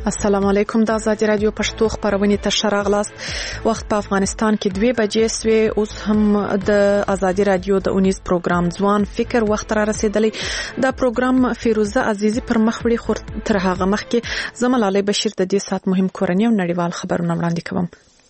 السلام علیکم. د آزادي رادیو پښتو خبرونه ته شراغلاست. وخت په افغانستان کې 2 بجې سوی. اوس هم د آزادي رادیو د 19 پروګرام ځوان فکر وخت را رسیدلی. دا پروګرام فیروزه عزیزی پر مخ وړي، خو تر هغه مخکې زملاله بشیر د دې سات مهم کورنۍ او نړیوال خبرونه وړاندې کوم.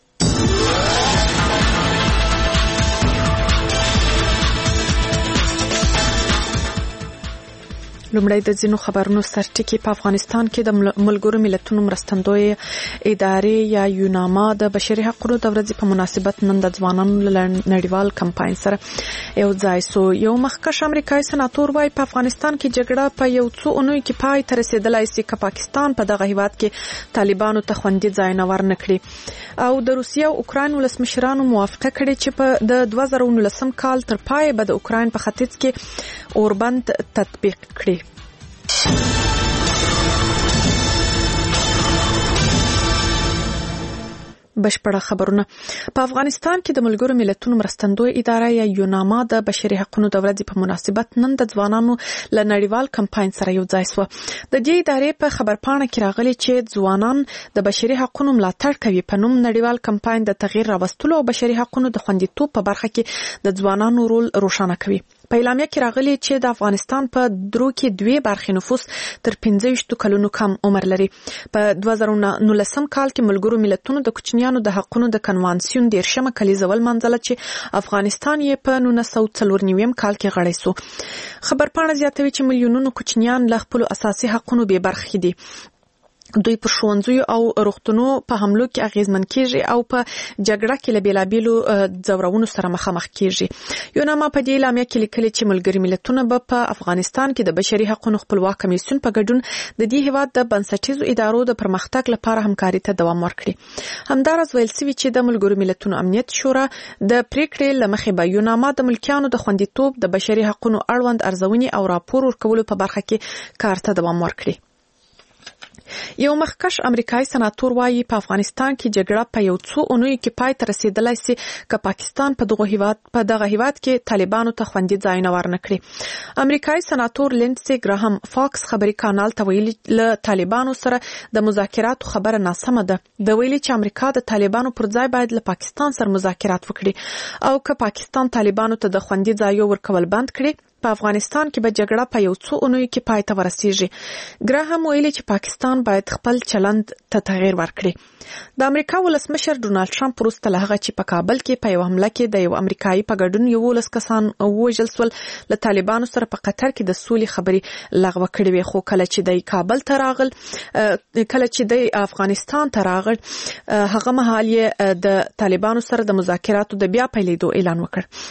لومړی د ځینو خبرونو سرټکی. په افغانستان کې د ملګرو ملتونو مرستندوی ادارې یا یوناما د بشري حقوقو د ورځې په مناسبت نن د ځوانانو نړیوال کمپاین سره یو ځای سو. یو مخکښ امریکایي سناتور وايي په افغانستان کې جګړه په یو څو اونۍ کې پای ته رسیدلای شي که پاکستان په دغه هیواد کې طالبانو ته خوندي ځای نه ورنکړي. او د روسیې او اوکراین ولسمشرانو موافقه کړې چې په د 2019 کال تر پای به د اوکراین په ختیځ کې اوربند تطبیق کړي. بشپړه خبرونه. په افغانستان کې د ملګرو ملتونو مرستندوی اداره یا یوناما د بشري حقوقو د ورځې په مناسبت نن د ځوانانو له نړیوال کمپاین سره یو ځای شو. د دې ادارې په خبرپاڼه کې راغلي چې ځوانان د بشري حقوقو ملاتړ کوي. په نوم نړیوال کمپاین د تغییر راوستلو او بشري حقوقو د خوندیتوب په برخه کې د ځوانانو رول روښانه کوي. په اعلامیه کې راغلي چې د افغانستان په درو کې 2 برخې نفوس تر 15 کلونو کم عمر لري. په 2019 کال کې ملګرو ملتونو د کوچنیانو د حقوقو د کنوانسیون 13مه کلیزه ولمنځله چې افغانستان یې په 1994 کال کې غړی سو. خبرپاڼه زیاتوي چې میلیونونو کوچنیان له خپل اساسي حقوقو بې برخې دي. دوی پر ښوونځیو او روغتونو په حملو کې اغیزمن کیږي او په جګړه کې له بیلابیلو ځورونو سره مخامخ کیږي. یوناما په دې اعلامیه کې لیکلي چې ملګري ملتونه به په افغانستان کې د بشري حقوقو خپلواک کمیسیون په ګډون د دې هیواد د بنسټیزو ادارو د پرمختګ لپاره همکاري ته دوام ورکړي. همدارس ویل سوي چې د ملګرو ملتونو امنیت شورا د پریکړې لمخې به یوناما د ملکیانو د خوندیتوب د بشري حقوقو اړوند ارزونې او راپور ورکولو په برخه کې کار ته دوام ورکړي. یو مخکښ امریکایي سناتور وايي په افغانستان کې جګړه په یو څو اونۍ کې پای ته رسیدلای شي که پاکستان په دغه هیواد کې طالبانو ته خوندي ځای نه ورنکړي. امریکایي سناتور لینډسي ګراهام فاکس خبري کانال ته ویلي له طالبانو سره د مذاکراتو خبره ناسمه ده. د ویلي چې امریکا د طالبانو پر ځای باید له پاکستان سره مذاکرات وکړي او که پاکستان طالبانو ته د خوندي ځای ورکول بند کړي په افغانستان کې به جګړه په یو څو اونۍ کې پای ته ورسیږي. ګراهام ویلي چې پاکستان باید خپل چلند ته تغییر ورکړي. د امریکا ولسمشر ډونالد ټرمپ وروسته له هغه چې په کابل کې په یو حمله کې د یو امریکایي په ګډون 11 کسان وژل شول له طالبانو سره په قطر کې د سولې خبرې لغوه کړې وي. خو کله چې د کابل ته راغل کله چې د افغانستان ته راغل هغه مهال یې د طالبانو سره د مذاکراتو د بیا پیلېدو اعلان وکړ.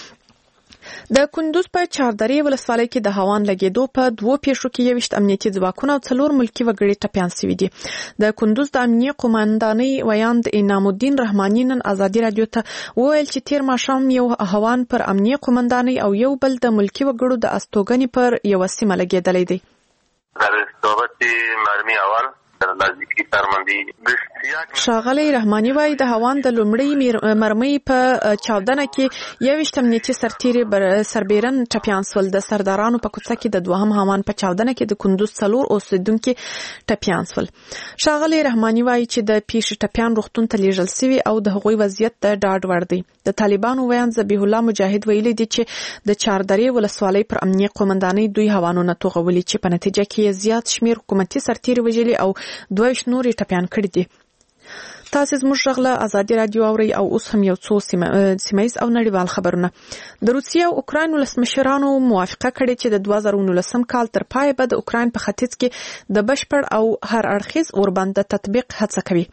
د کندوز په چاردرې ولسوالۍ کې د هوان لګیدو په 2 پیښو کې 21 امنیتي ځواکونه او 4 ملکی وګړي ټپیان شوي دي. د کندوز د امنیه قومندانۍ ویاند انعام الدین رحماني نن آزادي رادیو ته وویل چې تیر ماښام یو هوان پر امنیه قومندانۍ او یو بل د ملکی وګړو د استوګنې پر یو سیمه لګیدلې دی. در استوبت مرمی اول نزدیکی سرمندی ښاغلی رحماني وايي د هوان د لومړۍ مرمۍ په چاودنه کې 21 امنیتي سرتیري سربیرن ټپیان شول. د سردارانو په کوڅه کې د دوهم هوان په چاودنه کې د کندوز 4 اوسیدونکي ټپیان شول. ښاغلی رحماني وايي چې د پیښې ټپیان روغتون ته لیږل شوي او د هغوی وضعیت د ډاډ وړ دی. د طالبانو ویاند ذبیح الله مجاهد ویلي دی چې د چاردرې ولسوالۍ پر امنیه قومندانۍ دوی هوانونه توغولي چې په نتیجه کې زیات شمیر حکومتي سرتیري وژلي او 22 نور ټپیان کړي دي. تاسو زموږ غږ له آزادي رادیو اورئ او اوس هم یو څو سیمایز او نړیوال خبرونه. د روسیې او اوکراین ولسمشرانو موافقه کړې چې د 2019 کال تر پای به د اوکراین په ختیځ کې د بشپړ او هر اړخیز اوربند تطبیق هڅه کوي.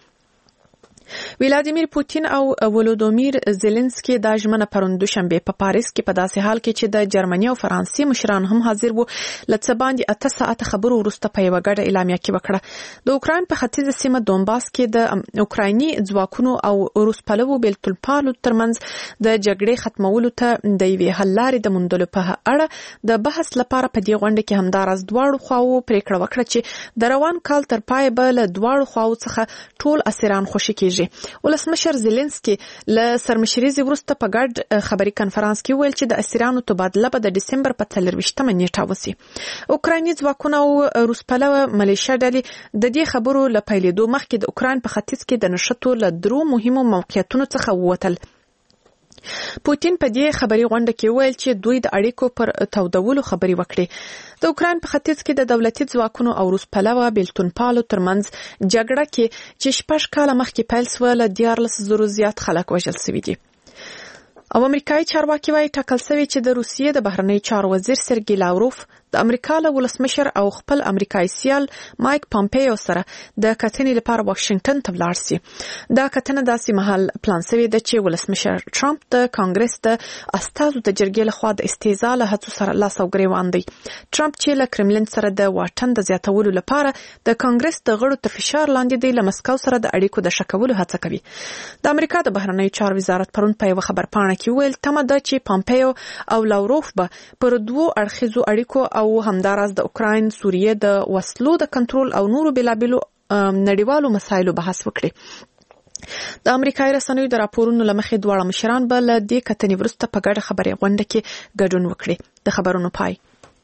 ولادیمیر پوتین او ولودیمیر زيلنسکي د ژمنه پروند دوشنبه په پاریس کې په داسې حال کې چې د جرمني او فرانسې مشران هم حاضر وو لڅ باندې 8 ساعت خبرو وروسته په یو غړ اعلامیه کې وکړه. د اوکراین په ختیځه سیمه دونباس کې د اوکرایني ځواکونو او روس پلوو بیلتلپالو ترمنځ د جګړې ختمولو ته د یوې حل لارې د موندلو په اړه د بحث لپاره په دې غونډه کې همدارس دواړو خواو پریکړه وکړه چې د روان کال تر پای به له دواړو خواو څخه ټول اسیران خوشي کیږي. کیږي. ولسمشر زيلنسکي له سرمشريزي وروسته په ګډ خبري کانفرنس کې ویل چې د اسیرانو تبادله به د ډسمبر په 24 نیټه وسی. اوکرایني ځواکونه او روسپلوه ملیشیا ډلې د دې خبرو له پیلېدو مخکې د اوکراین په ختیځ کې د نشټو له درو مهمو موقعیتونو څخه ووتل. پوتین په دې خبري غونډه کې ویل چې دوی د اړیکو پر تودولو خبري وکړي. د اوکراین په ختیځ کې د دولتي ځواکونو او روسپلوه بیلتونپالو ترمنځ جګړه کې چې 6 کاله مخکې پیل شوه له 14,000 زیات خلک وژل شوي دي. او امریکایي چارواکي وايي ټاکل شوی چې د روسیې د بهرنی چارو وزیر سرګی لاوروف د امریکا له ولسمشر او خپل امریکایي سیال مایک پامپیو سره د کتنې لپاره واشنگټن ته ولاړ شي. دا کتنه داسې مهال پلان شوی ده چې ولسمشر ټرمپ د کانګرس د استازو د جرګې لخوا د استهزاء له هڅو سره لاس او ګریوان دی. ټرمپ چې له کرملین سره د واټن د زیاتولو لپاره د کانګرس د غړو تر فشار لاندې دی له مسکو سره د اړیکو د شکولو هڅه کوي. د امریکا د بهرنی چارو وزارت پرون په یو خبرپاڼه کې ویل تمه ده چې پامپیو او لاوروف به پر دوو اړخیزو اړیکو او همداراز د اوکراین سوریه د وسلو د کنټرول او نورو بېلابېلو نړیوالو مسایلو بحث وکړي. د امریکایي رسنیو د راپورونو له مخې دواړه مشران به له دې کتنې وروسته په ګډه خبري غونډه کې ګډون وکړي. د خبرونو پای.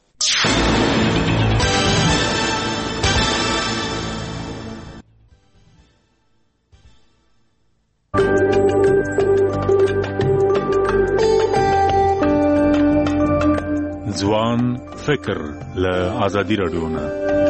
ځوان فکر له آزادي رادیو نه.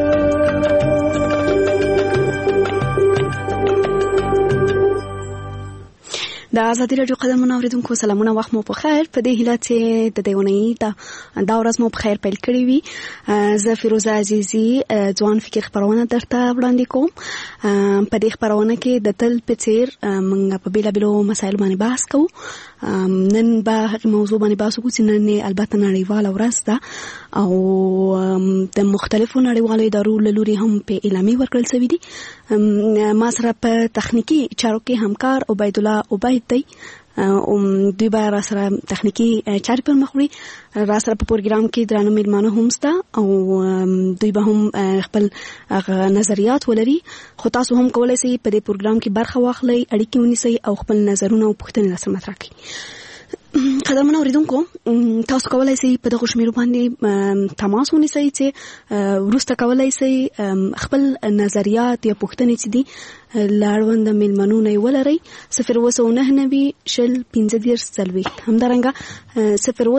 د آزادي رادیو قدرمنو اوریدونکو سلامونه، وخت مو په خیر. په دې هیله چې د دیونی دا ورځ مو په خیر پیل کړی وي. زه فیروزه عزیزی ځوان فکر خبرونه درته وړاندې کوم. په دې خبرونه کې د تل په څیر موږ په بیلابیلو مسایلو باندې بحث کوو. نن به هغه موضوع باندې بحث وکړو چې نن البته نړیواله ورځ ده او د مختلفو نړیوالو ادارو له لوري هم په اعلامیه ورکړل شوې دي. ما سره په تخنیکی چارو کې همکار عبید الله عبید دی. دوی به را سره تخنیکی چارې پر مخ وړي. را سره په پروګرام کې درانه میلمانه هم شته او دوی به هم خپل نظریات ولري. خو تاسو هم کولای شئ په دې پروګرام کې برخه واخلئ، اړیکې ونیسئ او خپل نظرونه او پوښتنې را سره مطرح کړئ. قدرمنو اوریدونکو، تاسو کولای شئ په دغه شمیرو باندې تماس ونیسئ چې وروسته کولای شئ خپل نظریات یا پوښتنې چې دي لاړوند میلمنو نه ولرئ. 02990 شل 15 40 همدارنګه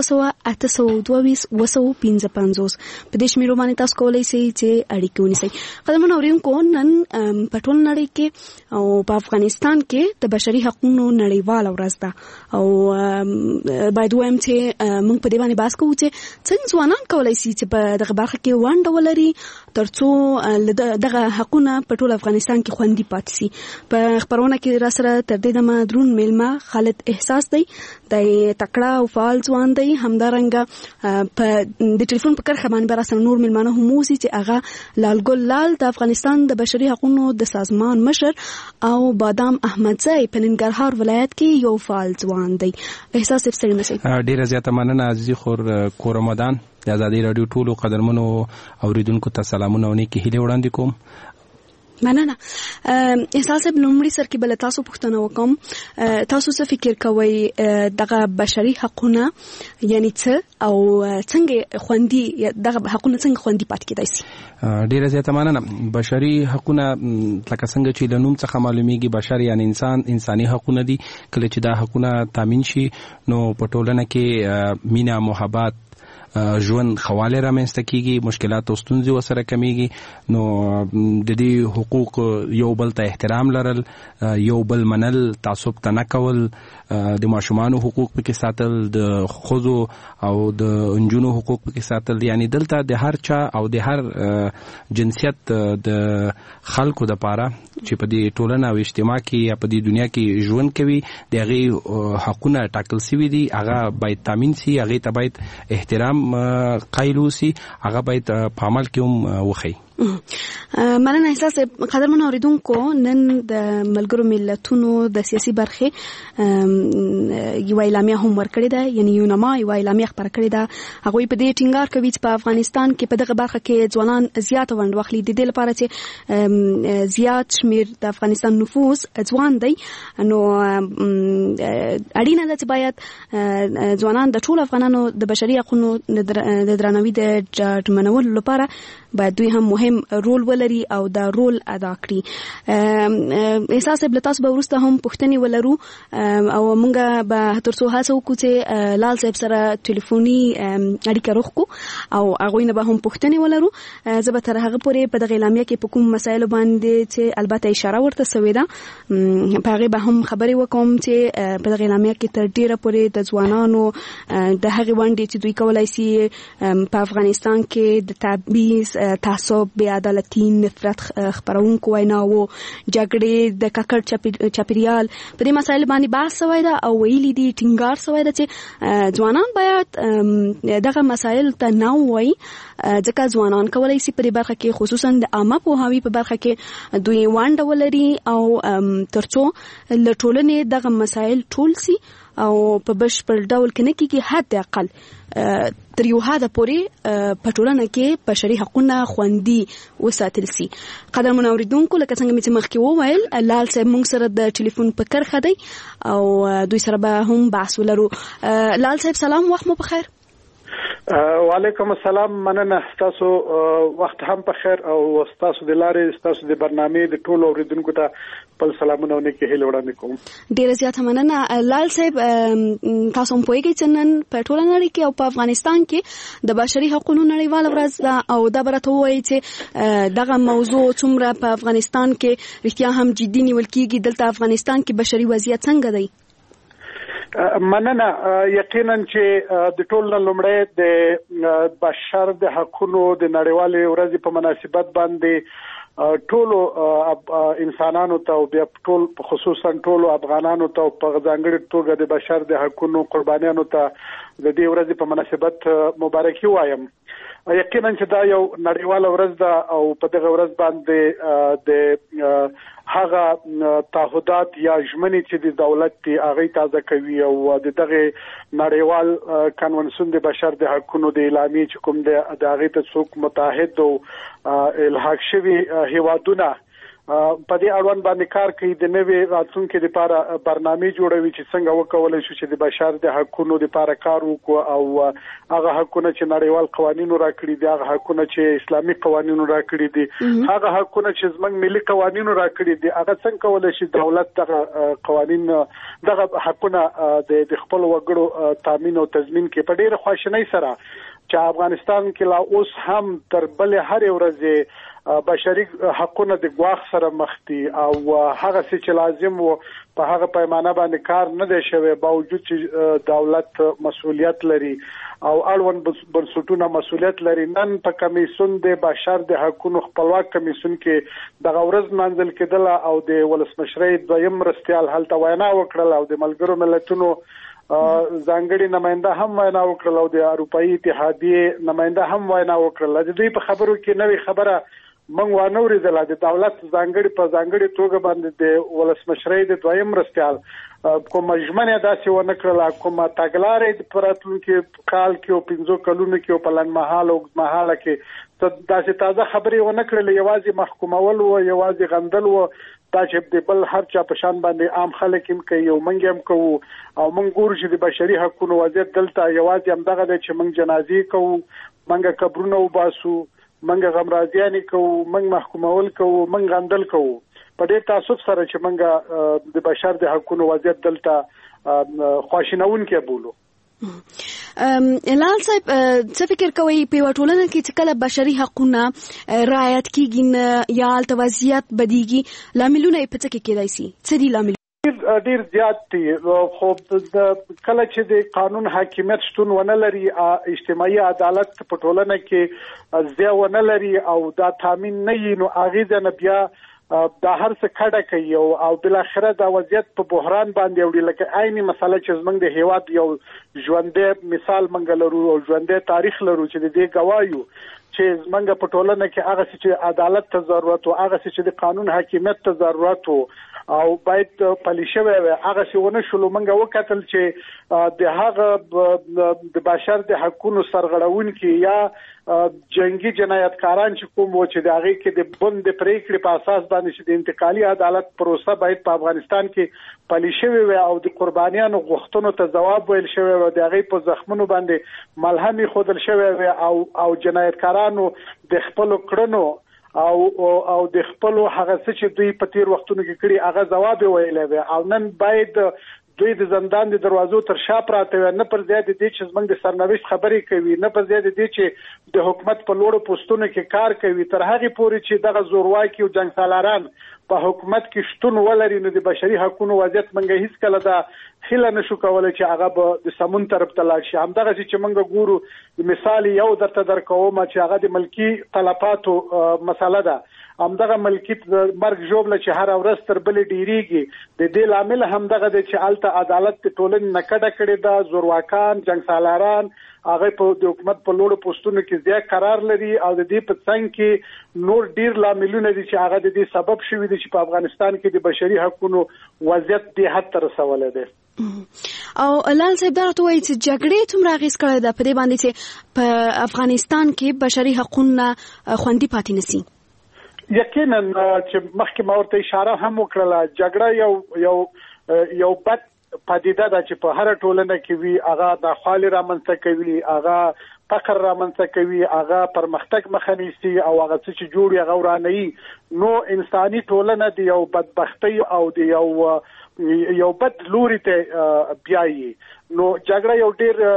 02822 255 په دې شمیرو باندې تاسو کولای شئ چې اړیکې ونیسئ. قدرمنو اوریدونکو، نن په ټول نړۍ کې او په افغانستان کې د بشري حقوقو نړیواله ورځ ده او باید وایم چې موږ په دې باندې بحث کوو چې څنګه ځوانان کولای شي چې په دغه برخه کې ونډه ولري ترڅو دغه حقونه په ټول افغانستان کې خوندي پاتې شي. په خبرونه کې را سره تر دې دمه درون میلمه خالد احساس دی. د تکړه او فعال ځوان دی. همدارنګه په د ټلیفون په کرښه باندې را سره نور میلمانه هم اوسي چې هغه لالګل لال د افغانستان د بشري حقوقو د سازمان مشر او بادام احمدزی په ننګرهار ولایت کې یو فعال ځوان دی. احساس افسری نشي. ډیره زیاته مننه عزیزي خور کورمدان. د آزادي رادیو ټولو قدرمنو اوریدونکو ته سلامونه او نیکی هیله وړاندې کوم. مننه. احساس بلومړي سر کې بل تاسو پوښتنه وکم، تاسو څه فکر کوئ دغه بشري حقوقونه یعنی څه او څنګه خوندي دغه حقوقونه څنګه خوندي پاتې کېدای شي؟ ډیره زیاته مننه. بشري حقوقونه لکه څنګه چې د نوم څخه معلومیږي بشر یعنی انساني حقوقونه دي. کله چې دا حقوقونه تامین شي نو په ټولنه کې مینا، محبت، ژوند خواله رامنځته کیږي، مشکلات او ستونزې وسره کمیږي. نو د دې حقوق یو بل ته احترام لرل، یو بل منل، تعصب ته نه کول، د ماشومانو حقوق پکې ساتل، د ښځو او د نجونو حقوق پکې ساتل. یعنی دلته د هر چا او د هر جنسیت د خلکو لپاره چې په دې ټولنه او اجتماع کې یا په دې دنیا کې ژوند کوي د هغه حقونه ټاکل شوي دي. هغه باید تامین شي، هغه ته باید احترام قایل وسی، هغه باید په عمل کې هم وخی. مننه احساس قدرمن اوریدونکو نن د ملګرو ملتونو د سیاسي برخې یو اعلامیه هم ورکړې ده یعنی یونما یو اعلامیه خبره کړې ده هغه په دې ټینګار کوي چې په افغانستان کې په دغه برخه کې ځوانان زیات ونډه واخلي د دې لپاره چې زیات شمیر د افغانستان نفوس ځوان دی نو اړینه ده چې باید ځوانان د ټول افغانانو د بشري حقوقو د درناوي د ډاډمنولو لپاره باید دوی هم مهم رول ولري او دا رول ادا کړي. احساس بلتاس به ورسته هم پښتني ولرو او موږ به تر څو هڅه وکړو چې لال صاحب سره ټلیفوني اړیکه روغکو او هغه نه به هم پښتني ولرو. زه به تر هغه پورې په دغه اعلامیه کې په کوم مسایل باندې چې البته اشاره ورته شوې ده په هغه به هم خبرې وکوم چې په دغه اعلامیه کې تر ډیره پورې د ځوانانو د هغه وړاندې چې دوی کولای شي په افغانستان کې د تبعیض تعصب بې عدالتي نفرت خبرونکو ویناو جګړې د ککړ چاپیریال په دې مسایل باندې بحث شوی ده او ویلي دي ټینګار شوی ده چې ځوانان باید دغه مسایل ته نه وایي ځکه ځوانان کولای شي په دې برخه کې خصوصا د عامه پوهاوي په برخه کې دوی ونډه ولري او ترڅو له ټولنې دغه مسایل ټول شي او په بشپړ ډول کې نه کېږي حد اقل تر یو حده پورې په ټولنه کې بشري حقوقونه خوندي وساتل شي. قدرمن اوریدونکو لکه څنګه چې مخکې وویل لال صاحب موږ سره د ټلیفون په کرخه دی او دوی سره به هم بحث ولرو. لال صاحب سلام وخت مو په خیر. وعلیکم السلام مننه تاسو وخت هم په خیر او تاسو د لارې تاسو د برنامه د ټولو اوریدونکو ته په سلامونه ونکه هیله وړاندې کوم. ډیره زیاته مننه لال صاحب تاسو هم پوهیږئ چې نن په ټوله نړۍ کې او په افغانستان کې د بشري حقوقو نړیواله ورځ ده او دا برته وایي چې دغه موضوع څومره په افغانستان کې رښتیا هم جدي نیول کیږي. دلته افغانستان کې بشري وضعیت څنګه دی؟ مننه یقینا چې د ټول لومړی د بشر د حقوقو د نړیوالې ورځې په مناسبت باندې ټول انسانانو ته او بیا ټول خصوصا ټول افغانانو ته په ځانګړي توګه د بشر د حقوقو قربانیانو ته د دې ورځې په مناسبت مبارکي وایم. یقینا چې دا یو نړیواله ورځ ده او په دغه ورځ باندې د هغه تعهدات یا ژمنې چې د دولت دی هغه تازه کوي او د دغه نړیوال کنونسیون د بشر د حقوقو د اعلامیه چې کوم د هغه ته څوک متحد او الحاق شوی هیوادونه په دې اړوند باندې کار کوي د نوې راتلونکو لپاره برنامه جوړوي چې څنګه وکولای شي چې د بشر د حقوقو لپاره کار وکړو او هغه حقوقونه چې نړیوال قوانینو راکړي دي هغه حقوقونه چې اسلامي قوانینو راکړي دي هغه حقوقونه چې زموږ ملي قوانینو راکړي دي هغه څنګه کولای شي دولت دغه قوانین دغه حقوقونه د خپل وګړو تامین او تضمین کې په ډېر خواشنۍ سره چې افغانستان کې لا اوس هم تر بل هر ورځې بشري حقوقونه د ګواښ سره مخ دي او هغه چې لازم وو په هغه پیمانه باندې کار نه دی شوی باوجود چې دولت مسؤلیت لري او اړوند بنسټونه مسؤلیت لري. نن په کمیسیون د بشر د حقوقو خپلواک کمیسیون کې د غورز منځل کېدل او د ولسمشرۍ دویم مرستيال هلته وینا وکړل او د ملګرو ملتونو ځانګړي نماینده هم وینا وکړل او د اروپאי اتحادیه نماینده هم وینا وکړل. د دې په خبرو کې نوې خبره موږ وانوریدل د دولت ځانګړي توګه باندې د ولسمشرۍ د دویم مرستيال کوم ژمنه داسې ونه کړل کوم تګلارې د پراتونکو کال کې او 15 کلونو کې او په لنډمحاله او اوږدمحاله کې داسې تازه خبرې ونه کړل یوازې محکومول او یوازې غندل او دا چې د بل هر چا په شان باندې عام خلک هم کوي او موږ هم کوو او موږ ګورو چې د بشري حقوقو وضعیت دلته یوازې هم دغه د چې موږ جنازې کوو موږ قبرونه وباسو موږ غمرازیانې کوو موږ محکومول کوو موږ غندل کوو په دې تاسو سره چې موږ د بشر د حقوقو وضعیت دلته خواشینونکې بولو. لال صاحب څه فکر کوي په ټولنه کې چې کله بشري حقوقونه رعایت کیږي یا التوازیات بدیږي لاملونه په څه کې کېدای شي؟ څه دي لامل؟ ډیر زیات دي خو کله چې د قانون حاکمیت شتون ونه لري اجتماعي عدالت په ټولنه کې ځای ونه لري او دا تامین نه وي نو اغیزه نه بیا دا هر څه کډه کوي او بل اخره دا وضعیت په بحران باندې وړي لکه عیني مسله چې زمونږ د هیواد یو ژوندې مثال منګلرو او ژوندې تاریخ لرو چې د دې گوايو چې زمونږ په ټولنه کې هغه چې عدالت ته ضرورت او هغه چې د قانون حاکمیت ته ضرورت او باید پلي شوی وي هغه څه ونه شول مونږ وکتل چې د هغه د بشر د حقوقو سرغړونکي یا جنگي جنایتکاران چې کوم و چې د هغه کې د بند پریکړې په اساس باندې چې د انتقالي عدالت پروسه باید په افغانستان کې پلي شوی وي او د قربانیانو غوښتنو ته ځواب ویل شوی و د هغه په زخمونو باندې ملهمي خودل شوی وي او جنایتکارانو د خپل کړنو او د خپل هغه څه چې دوی په تیر وختونو کې کړی هغه ځواب ویلې وي او نن باید دوی د زندان د دروازو تر شا پراته وي نه پر ځای د دې چې زمونږ د سرنوشت خبرې کوي نه پر ځای د دې چې د حکومت په لوړو پوسټونو کې کار کوي تر هغه پورې چې دغه زورواکي او جنگ سالاران په حکومت کې شتون ولري نو د بشري حقوقو وضعیت منګه هیڅ کله دا خله نشو کولای چې هغه به د سمون طرف ته لاړ شي همدغه چې منګه ګورو مثال یو درته درکوم چې هغه د ملکی تلفاتو مسله ده همدغه ملکیت مرګ جوړل چې هر ورځ تر بلې ډیریږي د دې لامل همدغه د چې الته عدالت ټولنې نکړه کړې ده زورواکان جنگ سالاران هغه په د حکومت په لوړو پوسټونو کې ځای قرار لري او د دې په څنګ کې نور ډیر لاملونه دي چې هغه د دې سبب شوی دي چې په افغانستان کې د بشري حقوقو وضعیت د حد تر رسولې ده او لال صاحب دا ته وایي چې جګړې څومره اغیز کړی ده په دې باندې چې په افغانستان کې بشري حقوقونه خوندي پاتې نشي یقینا چې مخکې ما ورته اشاره هم وکړه جګړه یو بد پدیده ده چې په هر ټولنه کې وي هغه د خالي رامنځته کوي هغه فقر رامنځته کوي هغه پرمختګ مخه نیسي او هغه چې جوړي هغه ورانه نو انساني ټولنه دی یو بدبختی او دی یو بد لوري ته بیايي نو جګړه یو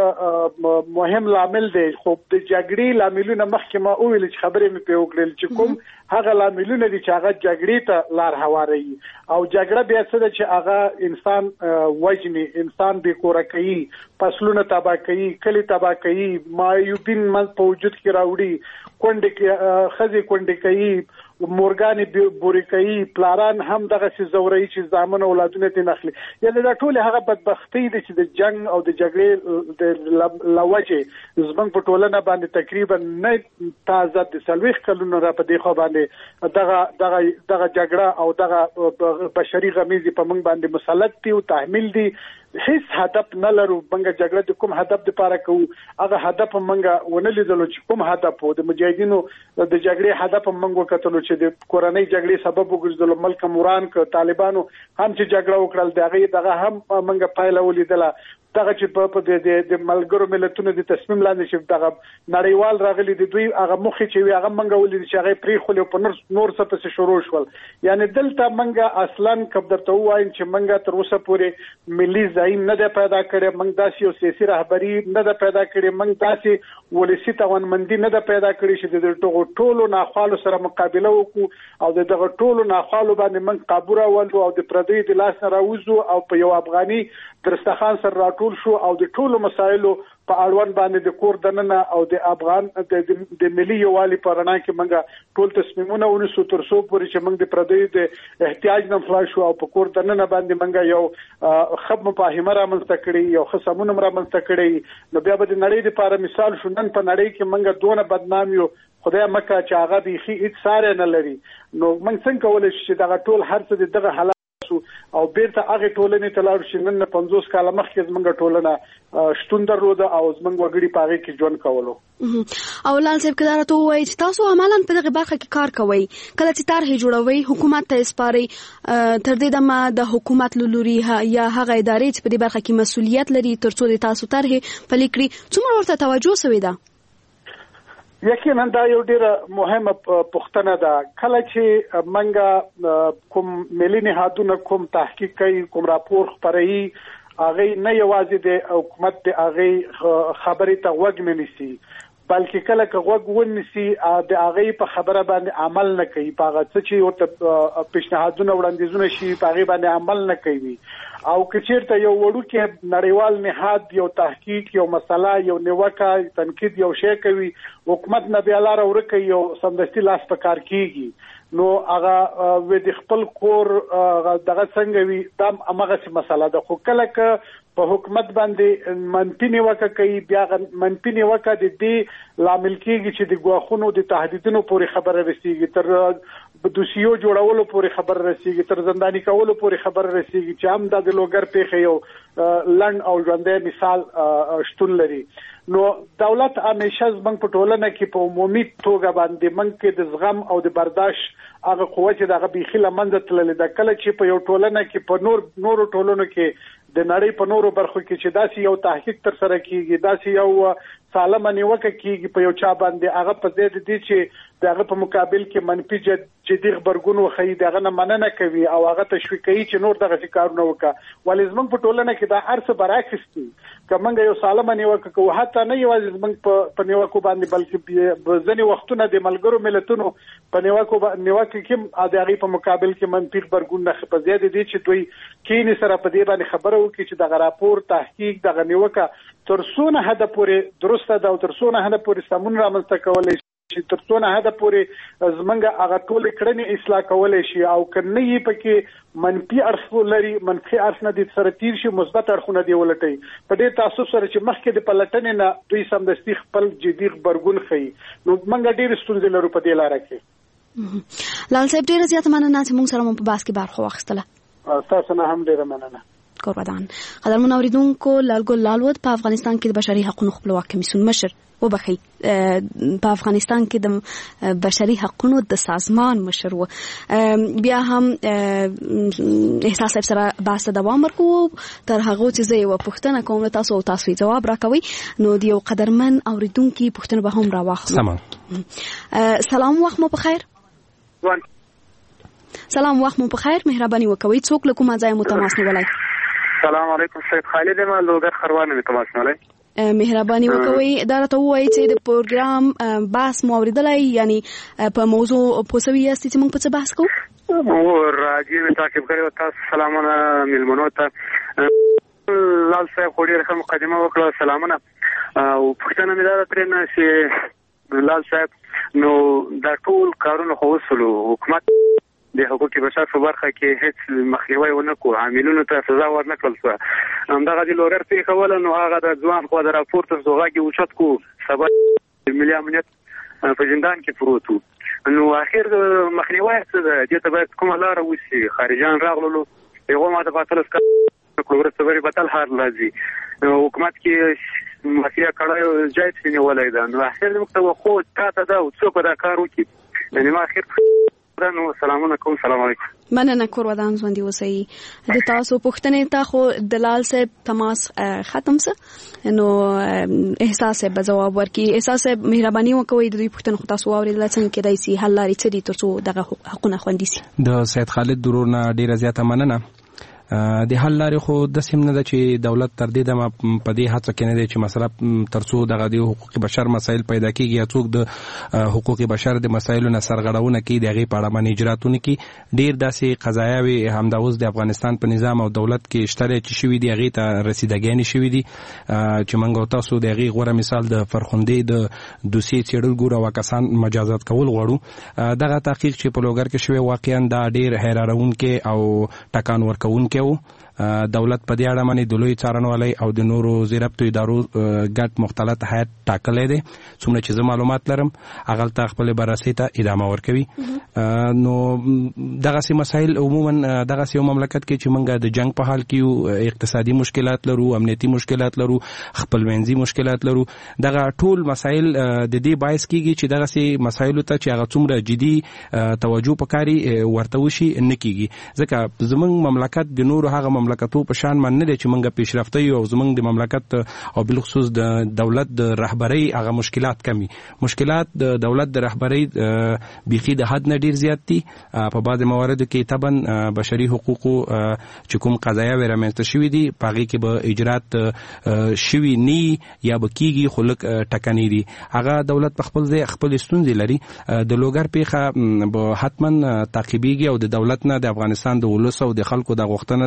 ډیر مهم لامل دی خو د جګړې لاملونه مخکې ما ویل چې خبرې مې په وکړل چې کوم هغه لاملونه دي چې هغه جګړې ته لار هواروي او جګړه بیا څه ده چې هغه انسان وجني انسان به کور کوي فصلونه تباہ کوي کلی تباہ کوي مایوبین من په وجود کې راوړي کونډې کې خزي کونډې کوي مورګانی بوري کوي پلاران هم دغه څه زوري چې ځامن اولادونه ته نخلي یعنی دا ټول هغه بدبختی دي چې د جنگ او د جګړې د لوجه زمنګ په ټولنه باندې تقریبا نه تازه د سلويخ کلونو را په دی خو باندې دغه جګړه او دغه بشري غمیزي په موږ باندې مسلط دي او تحمیل دي هیڅ هدف نه لرو موږ جګړه د کوم هدف لپاره کوو هغه هدف موږ ونه لیدلو چې کوم هدف وو د مجاهدینو د جګړې هدف موږ وکړو چې د کورنۍ جګړې سبب وګرځول ملک موران ک طالبانو هم چې جګړه وکړل دغه هم موږ پایله ولیدله دغه چې په د ملګرو ملتونو د تصمیم لاندې چې دغه نړیوال راغلي د دوی هغه مخې چې وي هغه منګه ولې چې هغه پری خو په نور څه پس شروع شول یعنی دلته منګه اصلا کبدرته وایم چې منګه تر اوسه پورې ملي ځای نه ده پیدا کړي منګه داسې یو سیاسي رهبری نه ده پیدا کړي منګه داسې ولسی توانمندي نه ده پیدا کړي چې د ټولو ناخوالو سره مقابله وکړو او دغه ټولو ناخوالو باندې من قابو راولو او د پردوی د لاس نه راوځو او په یو افغاني درستخان سره ټول شو او د ټولو مسایلو په اړوند باندې د کور دننه او د افغان د ملي یووالي په رڼا کې موږ ټول تصمیمونه ونیسو تر څو پورې چې موږ د پردوی د احتیاج نه خلاص شو او په کور دننه باندې موږ یو خب مفاهمه رامنځته کړي یو خصمونه رامنځته کړي نو بیا به د نړۍ لپاره مثال شو نن په نړۍ کې موږ دونه بدنام یو خدای مکه چې هغه بيخي هیڅ ساره نه لري نو موږ څنګه کولای شو چې دغه ټول هر څه دغه حالت او بیرته هغه ټولنې ته لاړ شي نن 50 کال مخکې زمونږ ټولنه شتون درلوده او زمونږ وګړي پاره کې ژوند کولو او لال صاحب کله ته وایي چې تاسو عملاً په دغه برخه کې کار کوئ کله چې طرحې جوړوي حکومت ته سپاري تر دې دمه د حکومت لوري یا هغه ادارې چې په دې برخه کې مسؤلیت لري ترڅو د تاسو طرحې پلي کړي څومره ورته توجه شوی ده یقینا دا یو ډیره مهمه پوښتنه ده کله چې منګه کوم ملي نهادونه کوم تحقیق کوي کوم راپور خبري هغه نه یوازې د حکومت د هغه خبري ته وګ نه نسی بلکې کله که وګ ونسی د هغه په خبره باندې عمل نه کوي په هغه څه چې ورته پیشنهادونه وړاندیزونه شي په هغه باندې عمل نه کوي او کچیرته یو وړوکی نړیوال نهاد یو تحقیق یو مسله یو نیوکه تنقید یو شی کوي حکومت نه بیا لار ورکه یو سمدستي لاس په کار کیږي نو هغه و د خپل کور دغه څنګه وي دا هغه مسله ده خو کله ک په حکومت باندې منفي نیوکه کوي بیا منفي نیوکه د دې لامل کیږي چې د ګواښونو د تهدیدونو پورې خبره رسیږي تر دوسیو جوړولو پورې خبره رسیږي تر زنداني کولو پورې خبره رسیږي چې هم د لوګر پیښه یو لنډ او ژوندۍ مثال شتون لري نو دولت همیشه زمنګ په ټولنه کې په عمومي توګه باندې منګ کې د زغم او د برداشت هغه قوت چې دغه بيخي لمنځه تللی د کله چې په یو ټولنه کې په نورو ټولنو کې د نړۍ په نورو برخو کې چې داسې یو تحقیق تر سره کیږي داسې یو سالمه نیوکه کیږي په یو چا باندې هغه په ضد دي چې دغه په مقابل کې منفي جدي خبرګون وخی دغه نه مننه کوي او هغه تشویق کوي چې نور دغه کارونه وکړي ولې زمونږ په ټولنه کې دا ارث برعکس دي کومنګ یو سالمه نیوکه کوو حتی نه یوازې زمونږ په نیوکو باندې بلکې ځینې وختونه د ملګرو ملتونو په نیوکه کې دغه په مقابل کې منفي خبرګون نه په زیات دي چې دوی کینې سره په دې باندې خبره وکړي چې دغه راپور تحقیق دغه نیوکه ترڅونه هدا پورې درسته ده او ترڅونه هدا پورې سمون رامنځته کولای چې ترڅونه هدا پورې زمنګ هغه ټول کړنې اصلاح کولای شي او کنه یې پکې منفي اړخ لري منفي اړخ نه د سره تیر شي مثبت اړخونه دی ولټي په دې تاسو سره چې مخکې د پلټنې نه دوی سمدستي خپل جدي خبرګون خي نو منګ ډېر ستونزې لرو په دې لار کې لال صاحب ډېر زیات مننه چې موږ سره په باس کې برخه واخیستله تاسو نه هم ډېر مننه قربان قدرمن اوریدونکو لالګل لالود په افغانستان کې د بشري حقوقو خپلواک کمیسیون مشر وبخي په افغانستان کې د بشري حقوقو د سازمان مشر و بیا هم احساس سره باسه دوام ورکو تر هغه چې زه یو پوښتنه کوم تاسو او تاسو جواب راکوي نو د یو قدرمن اوریدونکو پوښتنه به هم راوخلو سلام وخت مو په خیر سلام وخت مو په خیر مهرباني وکوي څوک له کومه ځای متماس نیولای سلام علیکم سید خالد ما لوګر خروانه متماس نیولای مهرباني وکوي دا راته وایي چې د پروګرام بحث مو اوریدلای یعنی په موضوع پوسوي است چې موږ په څه بحث کوو او راځي تعقیب کړو تاسو سلامونه ملمنو ته لال صاحب خو ډېر ښه مقدمه وکړه سلامونه او پښتنه مې دا ترنه چې لال صاحب نو دا ټول کارونه خو وسلو حکومت د حقوقي بشر په برخه کې هیڅ مخنیوي ونه کو عاملونو ته سزا ورنکړل شو همدغه د لوګر پیښه ول نو هغه د ځوان خو د راپور تر زوغاګي اوچت کو سبب ملي امنیت په زندان کې پروت وو نو اخر مخنیوي څه د دې باید کومه لار وسی خارجان راغلو یو ماده باطل کړو ورته بدل هار لازم حکومت کې مافیا کړه جایز نه ولای دا نو اخر موږ خو تاسو دا څوک دا کار وکړي یعنی ما اخر نو سلام علیکم سلام علیکم مننه کور ودان ژوندۍ اوسئ د تاسو پوښتنې ته خو دلال صاحب تماس ختم سه نو احساس به جواب ورکړي احساس مهرباني وکوي د دوی پوښتنه خو تاسو واورېدل څنګه کېدای شي حل لري چې د ترڅو دغه حقونه خوندي شي د سید خالد درور نه ډیره زیاته مننه د حل لارې خو د سیم نه ده چې دولت تر دې دمه په دې هڅه کې نه دی چې مثلا ترڅو دغه د حقوقي بشر مسایل پیدا کیږي یا څوک د حقوقي بشر د مسایلو نه سرغړونه کوي دغه په اړه باندې اجراتونه کوي ډیر داسې قضایاوي همدا اوس د افغانستان په نظام او دولت کې شته چې شوي دي هغه ته رسیدګانی شوي دي چې منګو تاسو دغه غوړه مثال د فرخندې د دوسیې چېړل ګوره واکسان مجازات کول غواړو دغه تحقیق چې په لوګر کې شوی واقعا دا ډیر حیرانونکې او ټکان ورکوونکې دولت په دې اړه باندې د لوی څارنوالۍ او د نورو زیربطو ادارو ګډ مختلط هیئت ټاکلی دی څومره چې زه معلومات لرم هغلته خپلې بررسۍ ته ادامه ورکوي نو دغسې مسایل عموما دغسې یو مملکت کې چې موږ د جنګ په حال کې یو اقتصادي مشکلات لرو امنیتي مشکلات لرو خپلمنځي مشکلات لرو دغه ټول مسایل د دې باعث کیږي چې دغسې مسایلو ته چې هغه څومره جدي توجه پکاري ورته وشي نه کیږي ځکه زموږ مملکت د نورو هغه مملکتو په شان من نه دی چې موږ پیشرفته یو او زموږ د مملکت او بالخصوص د دولت د رهبرۍ هغه مشکلات کمی مشکلات د دولت د رهبرۍ بيخي د حد نه ډیر زیات دي په بعض مواردو کې طبعا بشري حقوقو چې کوم قضایا ورمنځته شوي دي په هغې کې به اجرات شوي نی یا به کیږي خو لږ ټکنی دي هغه دولت په خپل ځای خپل ستونزې لري د لوګر پیښه به حتما تعقیبیږي او د دولت نه د افغانستان د ولس او د خلکو د غوښتنه ده چې په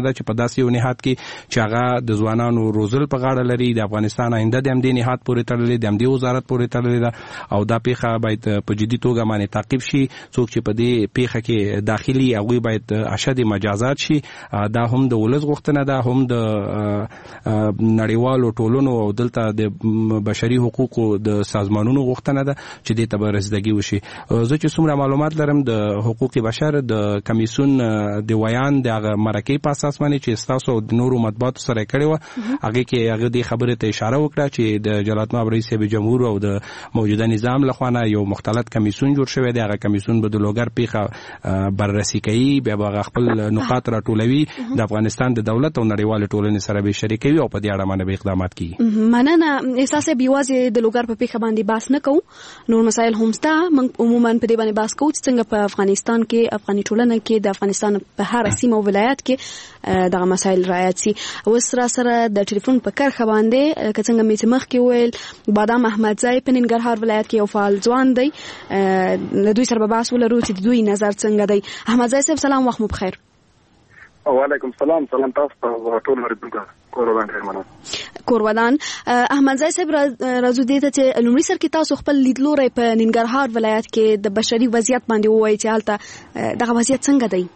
داسې یو نهاد کې چې هغه د ځوانانو روزل په غاړه لري. د افغانستان آینده د همدې نهاد پورې تړلې، د همدې وزارت پورې تړلې ده او دا پیښه باید په جدي توګه باندې تعقیب شي. څوک چې په دې پیښه کې داخلي هغوی باید اشد مجازات شي. دا هم د ولس غوښتنه ده، هم د نړیوالو ټولنو او دلته د بشري حقوقو د سازمانونو غوښتنه ده چې دې ته به رسیدګي وشي. زه چې څومره معلومات لرم د حقوق بشر د کمیسیون د ویان د مرکې په اساس باندې چې تاسو د نورو مطبوعاتو سره کړی و، هغه کې هغه د خبرې ته اشاره وکړه چې د جلالت مآب رئیس جمهور او د موجوده نظام لخوا یو مختلط کمیسیون جوړ شوی دی. هغه کمیسیون به د لوګر پیښه بررسي کوي، بیا به خپل نقاط راټولوي، د افغانستان د دولت او نړیوال ټولنې سره به شریکوي او په دې اړه باندې اقدامات کوي. مننه. احساس بیوازي د لوګر په پیښه باندې باس نه کوو، نور مسایل هم شته. موږ عموما په دې باندې باس کوو چې څنګه په افغانستان کې افغاني ټولنه کې د افغانستان په هر سیمه او ولایت کې دغه مسایل رعایت شي. اوس را سره د ټلیفون په کرخه باندې که څنګه مې مخکې ویل بادام احمدزی په ننګرهار ولایت کې یو فعال ځوان دی. له دوی سره به بحث ولرو چې دوی نظر څنګه دی. احمدزی صاحب سلام، وخت مو بخیر. وعلیکم سلام. سلام تاسو ته ټول اوریدونکو. کورودان احمدزی صاحب راځو دې ته چې لومړی سر کې تاسو خپل لیدلوري په ننګرهار ولایت کې د بشري وضعیت باندې وایي چې حالت دغه وضعیت څنګه دی؟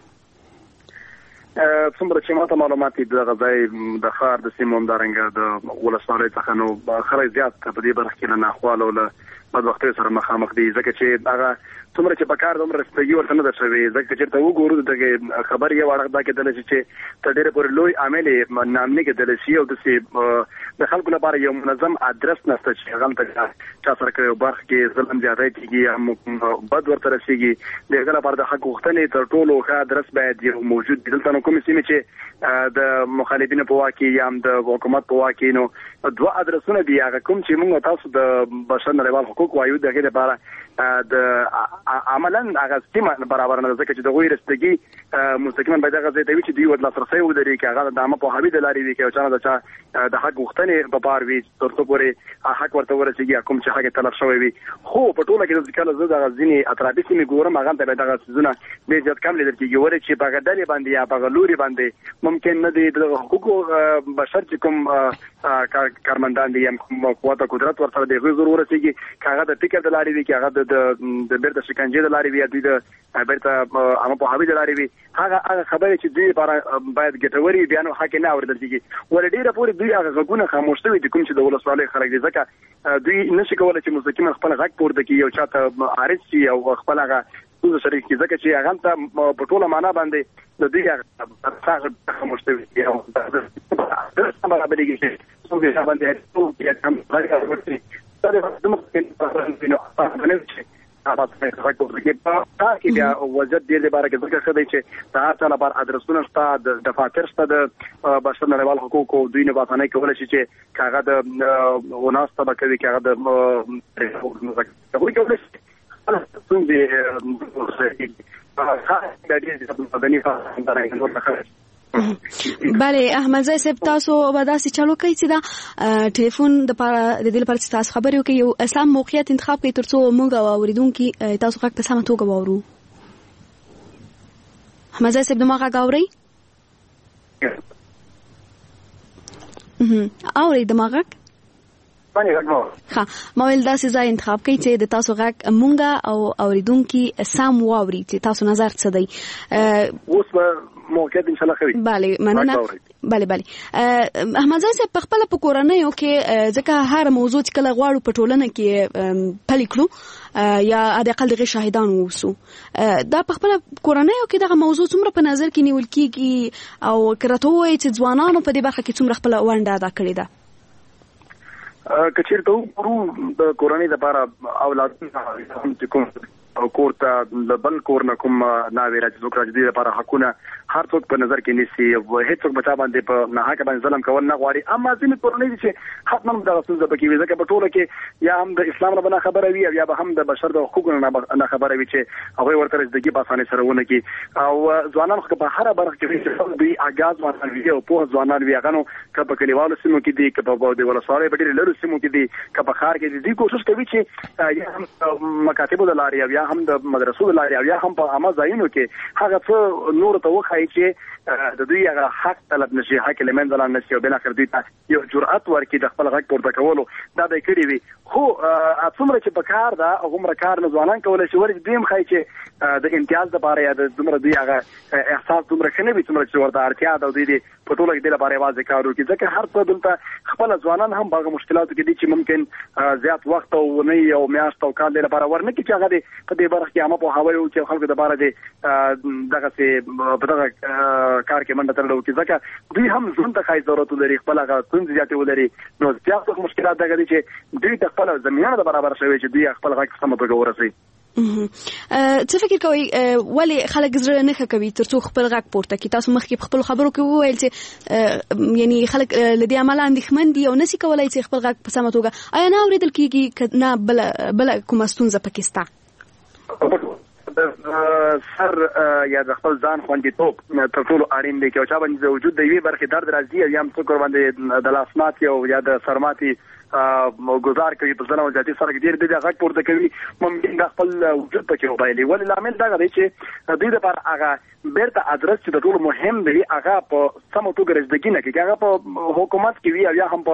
څومره چې ماته معلومات دي د غځای د خار د سیمون دارنګ د ولسوالۍ څخه نو خره زیات په دې برخه کې نه اخوال او بدبختۍ سره مخامخ دي، ځکه چې هغه څومره چې په کار د عمر رسېدګي ورته نه درشوي. ځکه چې ته وګورو دغه خبر یې واړه دا کېدل چې تر ډېره پورې لوی عامل نامني کېدل شي او د خلکو لپاره یو منظم ادرس نشته چې هغه ته چا سره کوي برخه کې ظلم زیاتی کېږي، بد ورته رسېږي. دغه لپاره د حق غوښتنې تر ټولو ښه ادرس باید موجود وي. دلته نو کومې سیمې چې د مخالفینو په واک کې یا هم د حکومت په واک کې نو دوه ادرسونه دي. هغه کوم چې موږ تاسو د بشر نړیوال حقوق وایو دغه لپاره د عملاً هغه سیمه برابر نه، ځکه چې د غوی رسېدګي مستقیما باید هغه ځای ته وي چې دوی ورته لاسرسی ولري، چې هغه د عامه پوهاوي د لارې وي، چې یو چا نه د چا د حق غوښتنې په پار وي تر څو پورې حق ورته ورسېږي کوم چې حق طلب شوی وي. خو په ټوله کې کله زه دغه ځینې اطرافي سیمې ګورم هغه ته دغه څیزونه ډېر زیات کم لیدل کېږي، ولې چې په هغه ډلې باندې یا په هغه لوري باندې ممکن نه دي د حقوقو بشر چې کوم کارمندان دي یا قوت قدرت ورسره د غوښتنې ورسېږي، هغه د فکر د لارې وي، هغه د بیرته شکنجې د لارې وي، دوی د بیرته عامه پوهاوي د لارې وي. هغه خبرې چې دوی لپاره باید ګټورې بیا نو حق نه اورېدل کېږي، ولې ډېره پورې دوی هغه غږونه خاموش شوي دي کوم چې د ولسوالۍ خلک دي، ځکه دوی نشي کولی چې مستقیما خپل غږ پورته کړي یو چا ته عارض شي او خپل هغه ستونزه شریک کړي، ځکه چې هغه ته په ټوله معنا باندې د دوی هغه خاموش شوي دي او برابرېږي چې څوک یې باندې څوک یې هم راغلی بیا وضعیت ډېر دی باره کې ځکه ښه دی چې د هر چا لپاره ادرسونه شته، د دفاتر شته د بشر نړیوال حقوقو، دوی نه به اسانۍ کولی شي چې هغه د وناس ته به کوي چې هغه د هغوی کولی شي ستونزې بله. احمدزی صاحب تاسو به داسې چلو کوي چې دا ټلیفون د دې لپاره چې تاسو خبرې وکړئ یو سم موقعیت انتخاب کړئ تر څو موږ اوریدونکي تاسو غږ په سمه توګه واورو. احمدزی صاحب دما غږ اورئ؟ اورئ دما غږ؟ ها ما ویل داسې ځای انتخاب کړئ چې د تاسو غږ مونږ او اوریدونکي سم واوري چې تاسو نظر څه دی. اوس موقعیت ان شاء الله کوي. بله مننه. بله احمدزی صاحب په خپل په کورنیو کې ځکه هر موضوع چې کله غواړو په ټولنه کې پلي کړو یا د اقل دغه شاهدان ووسو، دا په خپل کورنیو کې دغه موضوع څومره په نظر کې نیول کېږي او کرته وایي چې ځوانانو په دې برخه کې څومره خپل ونډه ادا کړې ده؟ کچیر ته ورو د کورنۍ لپاره اولادونه هم کوم کور ته د بل کور نه کوم ناوې راځي څوک راځي لپاره حقونه هر څوک په نظر کې نیسي او هیڅ څوک بچا باندې په ناحقه باندې ظلم کول نه غواړي. اما ځینې کورنۍ چې حتما د څه پکې وي ځکه په ټوله کې یا هم د اسلام نه خبره وي او یا به هم د بشر د حقوقو نه خبره وي چې هغه ورته رسېدګي په اسانۍ سره ونه کی او ځوانان خو په هر برخه کې چې دوی اغاز ورکوي او په ځوانان وی هغه نو په کلیوالو سیمو کې دي په د ولسوالۍ په ډېر لرو سیمو کې دي په خار کې دي کوشش کوي چې یا هم مکاتب د لارې یا هم د مدرسو د لارې یا هم په عامه ځایونو کې هغه څه نور ته وخی وایي چې د دوی هغه حق طلب نشي، حق له منځه لاندې نشي او بل اخر دوی ته یو جرأت ورکړي د خپل غږ پورته کولو. دا به کړی وي، خو څومره چې په کار ده هغومره کار نه ځوانان کولی شي. ولې دوی هم ښایي چې د امتیاز لپاره یا د دومره دوی هغه احساس دومره ښه نه وي څومره چې ورته اړتیا ده او دوی دې په ټوله کې دې لپاره یوازې کار وکړي. ځکه هر څه دلته خپله ځوانان هم په هغه مشکلاتو کې دي چې ممکن زیات وخت او اونۍ او میاشت او کال دې لپاره ورنه کړي چې هغه دې په دې برخه کې عامه پوهاوی وکړي او خلکو دپاره دې دغسې په دغه کار کې منډه ترړه وکړي. ځکه دوی هم ژوند ته ښایي ضرورت ولري، خپل هغه ستونزې زیاتې ولري. نو زیات مشکلات دغه دي چې دوی ته خپله زمینه ده برابر شوې چې دوی خپل غږ په سمه توګه ورسوي. څه فکر کوئ ولې خلک زړه نه ښه کوي تر څو خپل غږ پورته کړي؟ تاسو مخکې په خپلو خبرو کې وویل چې یعنی خلک له دې امله اندېښمن دي او نشي کولی چې خپل غږ په سمه توګه. آیا نه اورېدل کېږي که نه بله کومه ستونزه پکې شته؟ سر یا د خپل ځان خوندیتوب تر ټولو اړین دی. که چا باندې د وجود د یوې برخې درد راځي او یا هم څوک ورباندې د لاس ماتې او یا د سر ماتې ګزار کوي په ظلم او زیاتي سره ډېر د غږ پورته کوي، ممکن د خپل وجود پکې وبایلي. ولې لامل دغه دی چې دوی دپاره هغه بیرته ادرس چې د ټولو مهم دی هغه په سمه توګه رسیدګي نه کوي، هغه په حکومت کې وي او یا هم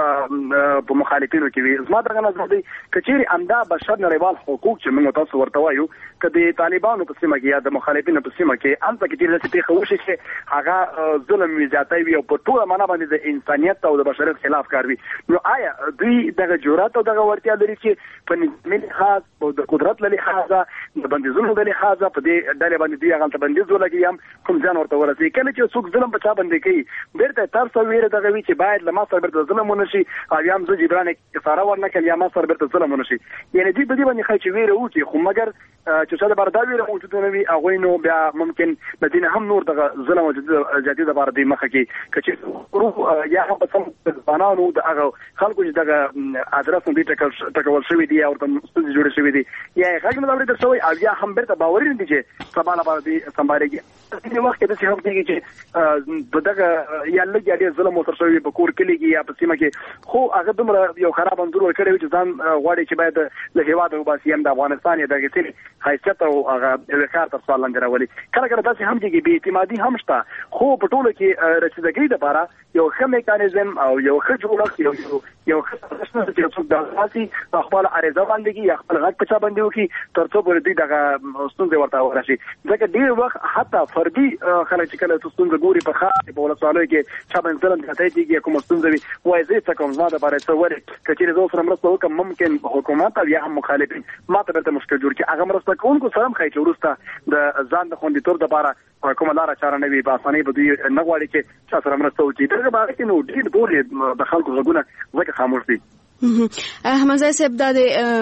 په مخالفینو کې وي. زما دغه نظر دی که چیرې همدا بشر نړیوال حقوق چې موږ تاسو ورته وایو که د طالبانو په سیمه کې یا د مخالفینو په سیمه کې هلته کې چیرې داسې پېښه وشي چې هغه ظلم وي، زیاتی وي او په ټوله معنا باندې د انسانیت او د بشریت خلاف کار وي، نو آیا دوی دغه جرأت او دغه وړتیا لري چې په نظامي لحاظ او د قدرت له لحاظه د بندیزونو د لحاظه په دې ډلې باندې دوی هغلته بندیز ولګي هم کوم ځان ورته ورسوي؟ کله چې څوک ظلم په چا باندې کوي بیرته ترس او ویره دغه وي چې باید له ما سره بیرته ظلم ونه شي او یا هم زه جبران کفاره ورنه کړم یا ما سره بیرته ظلم ونه شي. یعنې دوی په دې باندې ښایي چې ویره وکړي، خو مګر چې چا دپاره دا ویره موجوده نه وي هغوی نو بیا ممکن د دې نه هم نور دغه ظلم او زیاتي دپاره دوی مخه کړي. که چې یا هم په سم ځوانانو د هغه خلکو چې دغه ادرس دوی ټکول شوي دي او ورته ستونزې جوړې شوي دي یا یې غږ نه اورېدل شوی او یا هم بیرته باوري نه دي چې سبا لپاره دوی سمبالېږي. ځینې وخت کې داسې هم کېږي چې په دغه یا لږ یا ډېر ظلم ورسره شوی په کور کلي کې یا په سیمه کې، خو هغه دومره یو خراب انځور ورکړی وي چې ځان غواړي چې باید له هېواده وباسي، هم د افغانستان یا دغې سیمې حیثیت او هغه وقار تر سوال لاندې راولي. کله کله داسې هم کېږي بې اعتمادي هم شته، خو په ټوله کې رسیدګۍ دپاره یو ښه میکانیزم او یو ښه جوړښت یو ښه سرچینه چې څوک داسې خپل عریضه باندې کې یا خپل غږ په چا باندې وکړي تر څو پورې دوی دغه ستونزې ورته ورشي. ځکه ډېر وخت حتی فردي خلک چې کله ستونزه ګوري په خاص په ولسوالیو کې چا باندې ظلم زیاتی کېږي یا کومه ستونزه وي وایي زه یې څه کوم، زما دپاره څه ولې که چېرې زه ورسره مرسته وکړم ممکن حکومت او یا هم مخالفین ما ته بیرته مشکل جوړ کړي. هغه مرسته کوونکو سره هم ښایي چې وروسته د ځان د خوندیتوب دپاره کومه لاره چاره نه وي، په اسانۍ به دوی نه غواړي چې چا سره مرسته وکړي. دغه باره کې نو ډېر بولې د خلکو غږونه ځکه خاموش دي. احمد صاحب د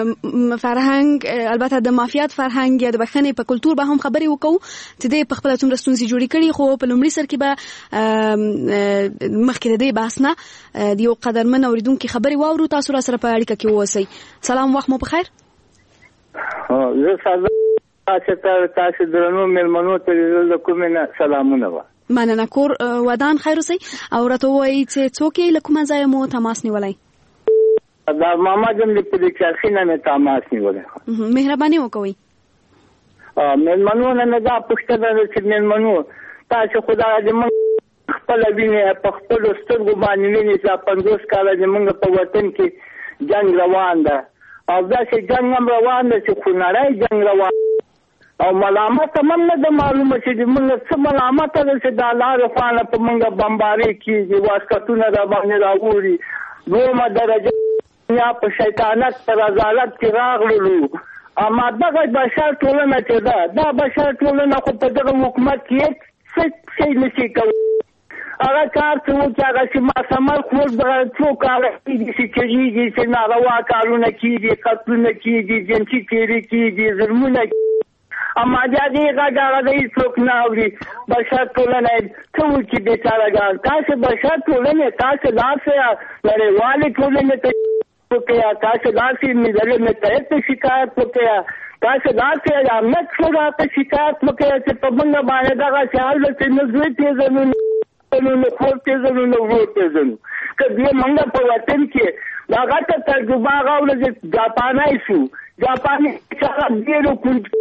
فرهنګ البته د مافیات فرهنګ یا د بخښنې په کلتور به هم خبرې وکړو چې د خپل څومره ستونزې جوړې کړي، خو په لومړي سر کې به مخکې د دې بحث نه د یو قدرمن اوریدونکي خبرې واورو. تاسو را سره په اړیکه کې اوسئ. سلام، وخت مو بخیر. زه تاسو درنو مېلمنو ته د کومه سلامونه و. مننه. کور ودان خیر اوسئ او راته وایي چې څوک یې له کومه ځایه مو تماس نیولی؟ دا ماما جن دې په دې چارخینه مې تماس نیولی. مهرباني وکوئ. مېلمنو نه دا پوښتنه ده چې مېلمنو تاسو خدای دې موږ خپل وینې په خپل سترګو باندې وینې چې 50 کاله دې موږ په وطن کې جنگ روان ده او دا چې جنگ هم روان ده چې خونړی جنگ روان او ملامت هم نه ده معلومه چې موږ څه ملامت ده چې دا لارې خوانه په موږ بمباري کېږي، واسکټونه را باندې راوړي، دومره درجه یا په شیطانت په رضالت کې راغللو. اما دغه بشر ټولنه چې ده دا بشر ټولنه خو په دغه حکومت کې څه شی نشي کولی. هغه کار څه و چې هغه چې ماسمل خور دغه څو کاله کېږي چې کېږي چې ناروا کارونه کېږي، قتلونه کېږي، جنسي تېري کېږي، ظلمونه کېږي. اما دا دې غږ هغه د هېڅوک نه اوري. بشر ټولنه څه وکړي بېچارهګان؟ تاسې بشر ټولنې تاسې لاړ نړیوالې ټولنې ته وکړه، تاسې داسې ملل متحد ته شکایت وکړه، تاسې داسې امنیت شورا ته شکایت وکړه چې په موږ باندې دغه حال ده چې نه زوی پېژنو نه خور پېژنو نه ورور پېژنو. که دې موږ په وطن کې د هغه ته تجربه هغه ورځ جاپانی شو، جاپاني چې هغه ډېرو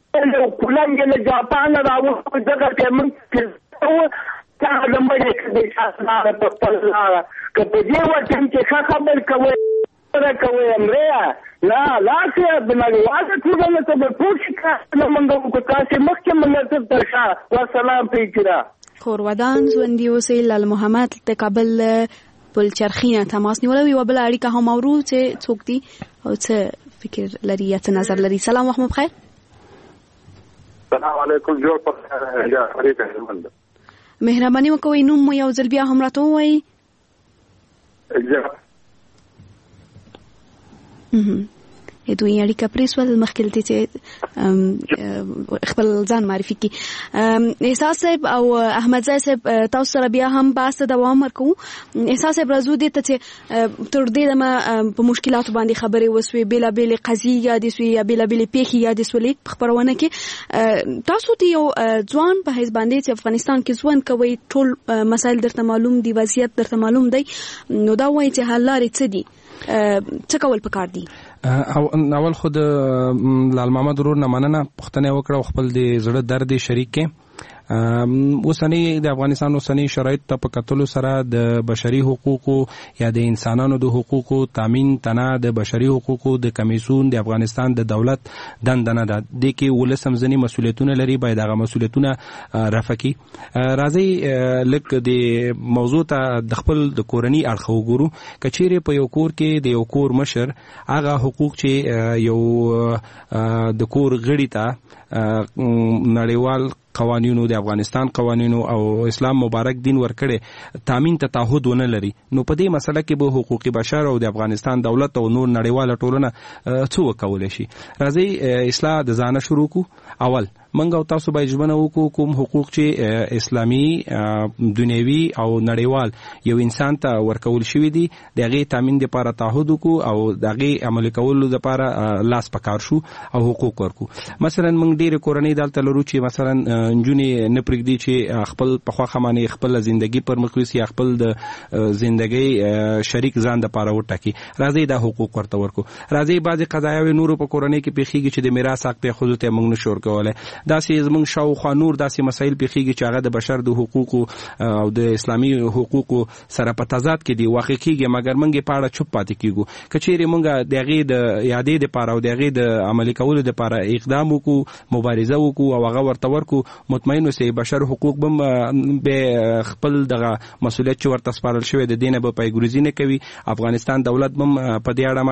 کولنګ له جاپان راوځي دغه تمن چې تا لمبه کې شاسنه په پلاره کله دې وخت چې خبر کوي کوي امریا لا چې بنګواله ټول ته په پوښتنه موږ کو تاسو مخکې موږ ته ترشا والسلام پیچرا خورودان ژوندۍ اوسئ لال محمد د کابل پل چرخینه تماس نیولې و بل اړیکه هم اورو چې څوک دي او څه فکر لري یا څه نظر لري. سلام وخت بخیر. السلام علیکم جوړ په یا فرید احمد. مهرباني وکوئ نوم مو یو ځل بیا هم راته ووایئ. دوی اړیکه پریسول مخکې چې خپل ځان معرفي کی. احساس صاحب او احمد زای صاحب تاسو سره بیا هم بحث دوام ورکوو. احساس صاحب راځو دې ته چې تر دې دمه په مشکلاتو باندې خبرې وسوي، بېلابېلې قضیې یادې سوي یا بېلابېلې پیښې یادې سولې په خپرونه کې. تاسو ته یو ځوان په حیث باندې چې افغانستان کې ژوند کوي ټول مسایل درته معلوم دي، وضعیت درته معلوم دی، نو دا وایي چې حل لارې څه دي، څه کول پکار دي؟ اول خود لال محمد ورور نه مننه پښتنه وکړه خپل د زړه درد شریک کې. اوسنی د افغانستان اوسنی شرایط ته په کتلو سره د بشري حقوقو یا د انسانانو د حقوقو تامین تنه د بشري حقوقو د کمیسیون د افغانستان د دولت دندنه ده د کې ولسم ځنی مسولیتونه لري، باید هغه مسولیتونه رفع کی. راځي لکه د موضوع ته د خپل د کورنۍ اړخ وګورو. کچېره په یو کور کې د یو کور مشر هغه حقوق چې یو د کور غړي ته نړیوال قوانینو د افغانستان قوانینو او اسلام مبارک دین ورکړي تامین ته تعهد ونه لري، نو په دې مسله کې به حقوقي بشر او د افغانستان دولت او نور نړیواله ټولنه څه وکولای شي. راځي اصلاح د ځانه شروع کو. اول منګ او تاسو باید ژمنه وکړو کوم حقوق چې اسلامي دنیوي او نړیوال یو انسان ته ورکول شوی دي د هغې تامین دپاره تعهد وکړو او د هغې عملي کولو دپاره لاس پکار شو او حقوق ورکو. مثلا موږ ډېرې کورنۍ دلته لرو چې مثلا نجونې نه پرېږدي چې خپل په خوښه باندې خپله زندګي پر مخ یوسي، خپل د زندګۍ شریک ځان دپاره وټاکي. راځئ دا حقوق ورته ورکو. راځئ بعضې قضایاوې نورو په کورنۍ کې پېښېږي چې د میراث حق پې ښځو ته موږ نشو ورکولی. داسې زموږ شاوخوا نور داسې مسایل پېښېږي چې هغه د بشر د حقوقو او د اسلامي حقوقو سره په تضاد کې دي واقع کېږي، مګر موږ یې په اړه چوپ پاتې کېږو. که چیرې موږ د هغې د یادې دپاره او د هغې د عملي کولو دپاره اقدام وکړو، مبارزه وکړو او هغه ورته ورکړو، مطمئن اوسئ بشر حقوق به به خپل دغه مسؤلیت چې ورته سپارل شوی د دې نه به پایګروزي نه کوي. افغانستان دولت به په دې اړه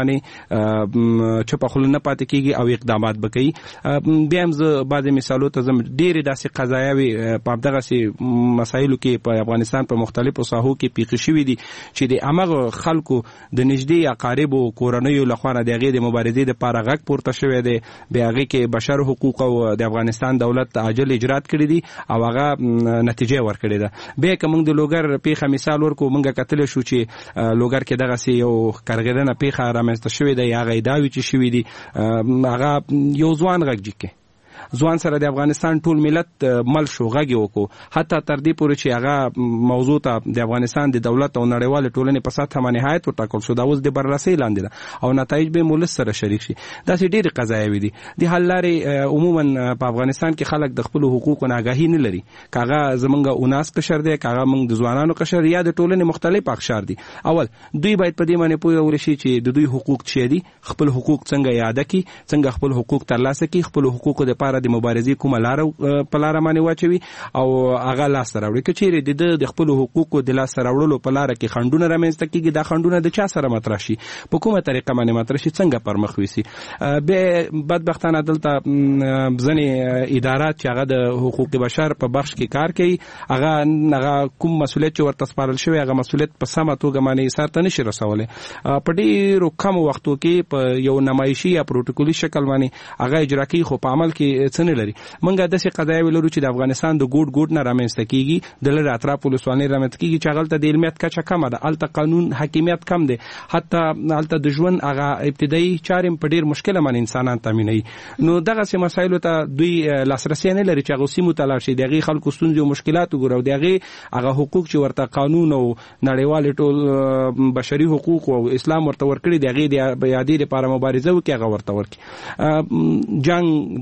باندې چوپه خوله نه پاتې کېږي او اقدامات به کوي. بیا هم زه بعضې مثالو ته ځم. ډېرې داسې قضایاوې په همدغسې مسایلو کې په افغانستان په مختلفو ساحو کې پیښې شوي دي چې د همغه خلکو د نږدې اقاربو کورنیو لخوا نه د هغې د مبارزې دپاره غږ پورته شوی دی. بیا هغې کې بشر حقوق او د افغانستان دولت عاجل اجرات کړي دي او هغه نتیجه ورکړې ده. بیا که موږ د لوګر پیښه مثال ورکړو، موږ کتلی شو چې لوګر کې دغسې یو کرغېدنه پیښه رامنځته شوې ده یا هغه ادعاوې چې شوي دي. هغه یو ځوان غږ جګ ځوان سره د افغانستان ټول ملت مل شو، غږ یې وکړو، حتی تر دې پورې چې هغه موضوع ته د افغانستان د دولت او نړیوالې ټولنې په سطحه باندې نهایت وټاکل شو. دا اوس د بررسۍ لاندې ده او نتایج به مولس سره شریک شي. داسې ډېرې قضایاوې دي. د حل لارې عموما په افغانستان کې خلک د خپلو حقوقو نه آګاهي نه لري، که هغه زمونږ اوناس قشر دی، که هغه موږ د ځوانانو قشر یا د ټولنې مختلف اقشار دي. اول دوی باید په دې باندې پوهول شي چې د دوی حقوق څه دي، خپل حقوق څنګه یاده کړي، څنګه خپل حقوق ترلاسه کړي، خپل حقوقو دپاره د مبارزې کومه لاره په لاره باندې واچوي او هغه لاسته راوړي. که چیرې د خپلو حقوقو د لاسته راوړلو په لاره کې خنډونه رامنځته کېږي، دا خنډونه د چا سره مطرح شي، په کومه طریقه باندې مطرح شي، څنګه پر مخ ویسي. بیا بدبختانه دلته ځینې ادارات چې هغه د حقوق بشر په بخش کې کار کوي، هغه کوم مسؤلیت چې ورته سپارل شوی هغه مسؤلیت په سمه توګه باندې سرته نشي رسولی. په ډېرو کمو وختو کې په یو نمایشي یا پروتوکولي شکل باندې هغه اجرا کوي، خو په عمل کې څه نه لري. منګه داسې قضایاوې لرو چې د افغانستان د ګوټ ګوټ نه رامنځته کېږي، د لرې اطراف ولسوالۍ رامنځته کېږي چې هغلته د علمیت کچه کمه ده، هلته قانون حاکمیت کم دی، حتی هلته د ژوند هغه ابتدایي چارې په ډېر مشکله باندې انسانان تامینوي. نو دغسې مسایلو ته دوی لاسرسی نه لري چې هغو سیمو ته لاړ شي، د هغې خلکو ستونزې او مشکلات وګوري او د هغې هغه حقوق چې ورته قانون او نړیوالې ټول بشري حقوق او اسلام ورته ورکړي، د هغې د یادې لپاره مبارزه وکړي، هغه ورته ورکړي. جنګ د بشري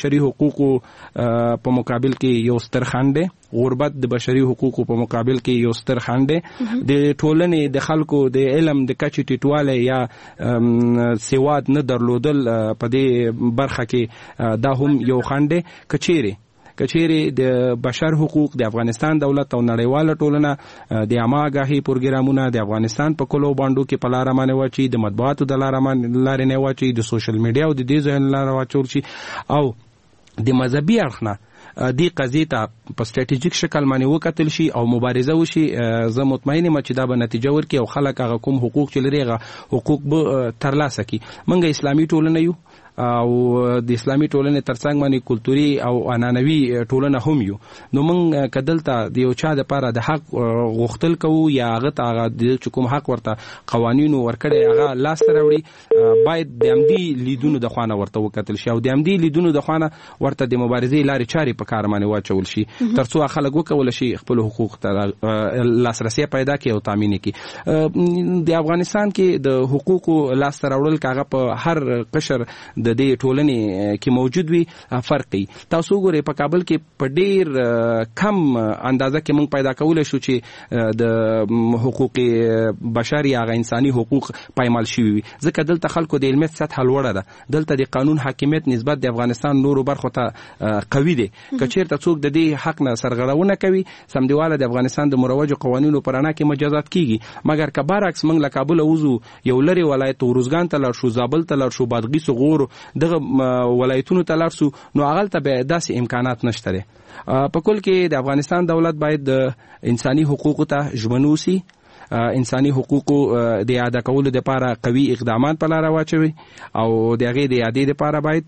بشري حقوقو په مقابل کې یو ستر خنډ دی. غربت د بشري حقوقو په مقابل کې یو ستر خنډ دی. د ټولنې د خلکو د علم د کچې ټیټوالی یا سواد نه درلودل په دې برخه کې دا هم یو خنډ دی. کچېرې د بشر حقوق د افغانستان دولت او نړیواله ټولنه د عامه آګاهي پروګرامونه د افغانستان په کلو باندو کې په لاره باندې واچي، د مطبوعاتو د لارې نه واچي، د سوشل میډیا او د دې ځایونو لاره واچول شي او د مذهبي اړخ نه دې قضیې ته په سټریټیجیک شکل باندې وکتل شي او مبارزه وشي. زه مطمئن یم چې دا به نتیجه ورکړي او خلک هغه کوم حقوق چې لري هغه حقوق به ترلاسه کړي. موږ اسلامي ټولنه یو او د اسلامي ټولنې ترڅنګ باندې کلتوري او عنعنوي ټولنه هم یو. نو موږ کدلته د یو چا لپاره د حق غوښتل کوو یا هغه ته د کوم حق ورته قوانینو ورکړي هغه لاس ته راوړي، باید د همدې لیدونو د خوانه ورته وکتل شي او د همدې لیدونو د خوانه ورته د مبارزې لارې چارې په کار باندې واچول شي ترڅو خلک وکول شي خپل حقوق ته لاسرسي پیدا کړي او تامین کړي. د افغانستان کې د حقوقو لاس ته راوړل کاغه په هر قشر د دې ټولنې کې موجود وي فرقي. تاسو ګورئ په کابل کې په ډیر کم اندازه کې موږ پیدا کولای شو چې د حقوق بشر یا انساني حقوق پایمال شي وي، ځکه دلته خلکو د علمیت سطح لوړه ده، دلته د قانون حاکمیت نسبت د افغانستان نورو برخو ته قوي دی. کچېرته څوک د دې حق نه سرغړونه کوي سمدیواله د افغانستان د مروجو قوانینو پر اړه کې مجازات کیږي. مګر که برعکس موږ له کابل وځو یو لري ولایت وروزګان ته لاړ شو، زابل ته لاړ شو، بادغیس غور دغه ولایتونو ته لاړ شو، نو هغه ته به داسې امکانات نشته دي. په کل کې د افغانستان دولت باید د انساني حقوقو ته ژمن اوسي، انساني حقوقو د ادا کولو لپاره قوي اقدامات په لار واچوي او د هغې د اعادې لپاره باید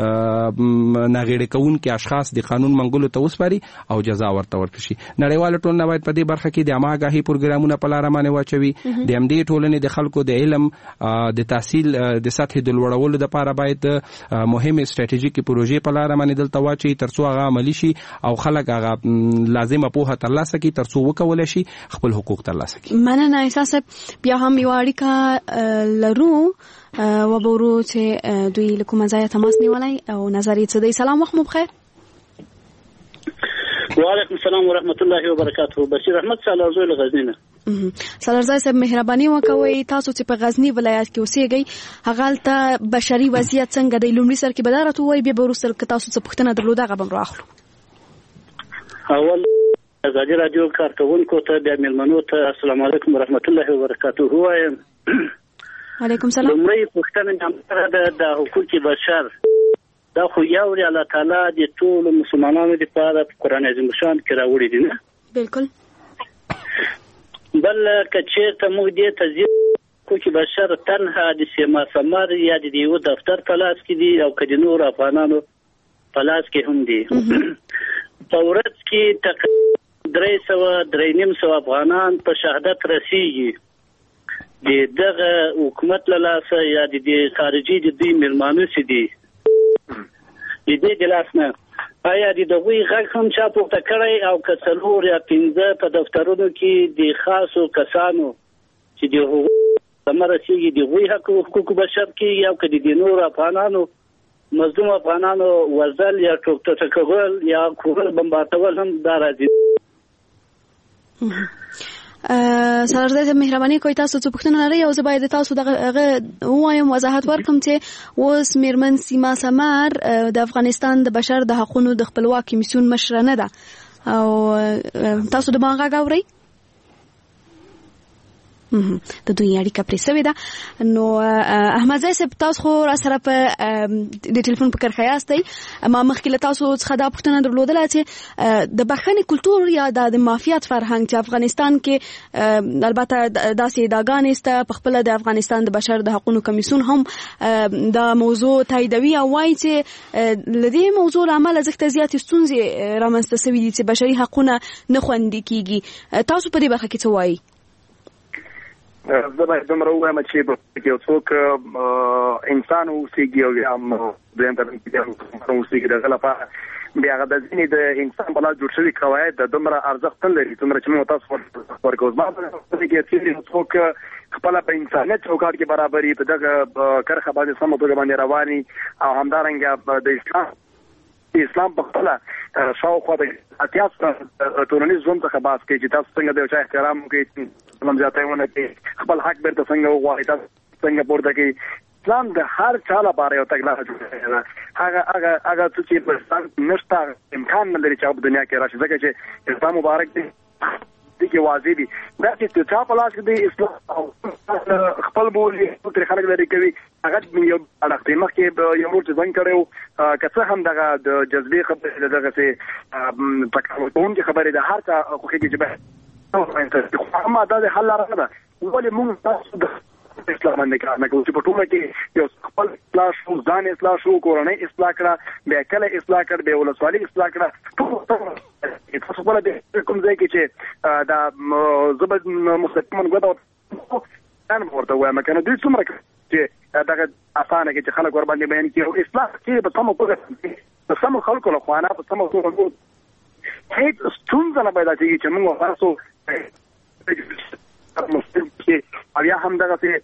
ناغېړه کوونکي اشخاص د قانون منګولو ته وسپاري او جزا ورته ورکړي شي. نړیواله ټولنه باید په دې برخه کې د عامه آګاهي پروګرامونه په لاره باندې واچوي. د همدې ټولنې د خلکو د علم د تحصیل د سطحې د لوړولو لپاره باید مهمې سټریټیجیکي پروژې په لاره باندې دلته واچوي ترڅو هغه عملي شي او خلک هغه لازمه پوهه ترلاسه کړي ترڅو وکولی شي خپل حقوق ترلاسه کړي. مننه. احساس بیا هم یو اړیکه لرو وبورو چې دوی له کومه ځایه تماس نیولی او نظر یې څه دی. سلام، وخت مو بخیر. وعلیکم السلام ورحمت الله وبرکاته. بشیر احمد سالارزوی له غزنی نه. سالارزوی صاحب مهرباني وکوئ، تاسو چې په غزنی ولایت کې اوسېږئ هغه بشري وضعیت څنګه دی؟ لومړي سر کې به دا راته ووایئ، بیا به وروسته که تاسو څه پوښتنه درلوده هغه به هم رااخلو. اول ازادي رادیو کارکونکو ته بیا مېلمنو ته السلام علیکم ورحمت الله وبرکاته وایم. وعلیکم سلام. لومړی پوښتنه د حقوق بشر دا خو یو لري الله تعالی د ټول مسلمانانو لپاره په قرآن عظیم شان کې راوړي دي نه؟ بالکل. بل کچېرته موږ دې ته حقوق بشر تنها د سیما سمار یا د یو دفتر په لاس کې دي او که د نور افغانانو په لاس کې هم دي. په ورځ کې تقریبا 300 افغانان په شهادت رسیږي. د دغه حکومت له لاسه یا د خارجي د دوی مېلمانه چې دي د دې د لاس نه آیا د دوی غږ هم چا پورته کړی او که 4 یا 15 په دفترونو کې د خاصو کسانو چې د حقوق رسیږي د دوی حقوق بشر کې او که د نور افغانانو مظلوم افغانانو وژل یا ټوکول یا کورل بمبارتول هم دا راځي. سالارزوی صاحب مهرباني کوئ، تاسو څه پوښتنه لرئ او زه باید تاسو دغه ووایم وضاحت ورکړم چې اوس میرمن سیما سمار د افغانستان د بشر د حقونو د خپلواک کمیسیون مشره نه ده او تاسو د ما غږ اورئ؟ د دوی اړیکه پرې سوې ده. نو احمدزی صاحب تاسو خو را سره په د ټلیفون په کرښه یاستئ. ما مخکې له تاسو څخه دا پوښتنه درلودله چې د بخښنې کلتور یا د مافیات فرهنګ چې افغانستان کې البته داسې ادعاګانې شته، په خپله د افغانستان د بشر د حقونو کمیسیون هم دا موضوع تاییدوي او وایي چې له دې موضوع له امله ځکه زیاتې ستونزې رامنځته سوي دي چې بشري حقونه نه خوندي کیږي. تاسو په دې برخه کې څه وایي؟ زه باید دومره ووایم چې یو څوک انسان اوسېږي او یا هم دویم ته اوسېږي دغه لپاره بیا هغه د ځینې د انسان په لاس جوړ شوي قواعد د دومره ارزښت نه لري څومره چې موږ تاسو ورکوو. زما په نظر کې چې څوک خپله په انسانیت چوکاټ کې برابري په دغه کرښه باندې سمه توګه باندې رواني او همدارنګه د اسلام اسلام په خپل شاوخوا د اتیاس ټولنیز ژوند څخه باس کوي چې تاسو څنګه د چا احترام کوي اسلام ځاتونه کې خپل حق بیرته څنګه وغواړي تاسو څنګه پورته کوي اسلام د هر چا لپاره یو تګلاره جوړه ده هغه چې په نشته امکان نه لري چې په دنیا کې راشي ځکه چې اسلام مبارک دی دغه واجب دي دا چې چا په لاس کې دی اسلام خپل بولي تر خلک لري کوي هغه یو اړخ مخکې یو ورته ځان کړو کڅه هم دغه د جذبي خبره دغه څه تکون کې خبره ده هر څه خو کې جبه ما دا حل راغله ولې موږ تاسو د اسلام باندې کار نه کوي چې په ټوله کې یو خپل اصلاح شو ځان اصلاح شو کورنۍ اصلاح کړه بیا کله اصلاح کړ بیا ولسوالي اصلاح کړه تاسو په دې کوم ځای کې چې دا زبد مستقیما غوډه ان ورته وایم کنه دوی څومره چې دا اسانه کې چې خلک ور باندې بیان کوي اصلاح کې په تمو په سم خلکو له خوانه په سم خلکو هیڅ ستونزه نه پیدا کیږي چې موږ تاسو مسلم کې بیا هم دغه څه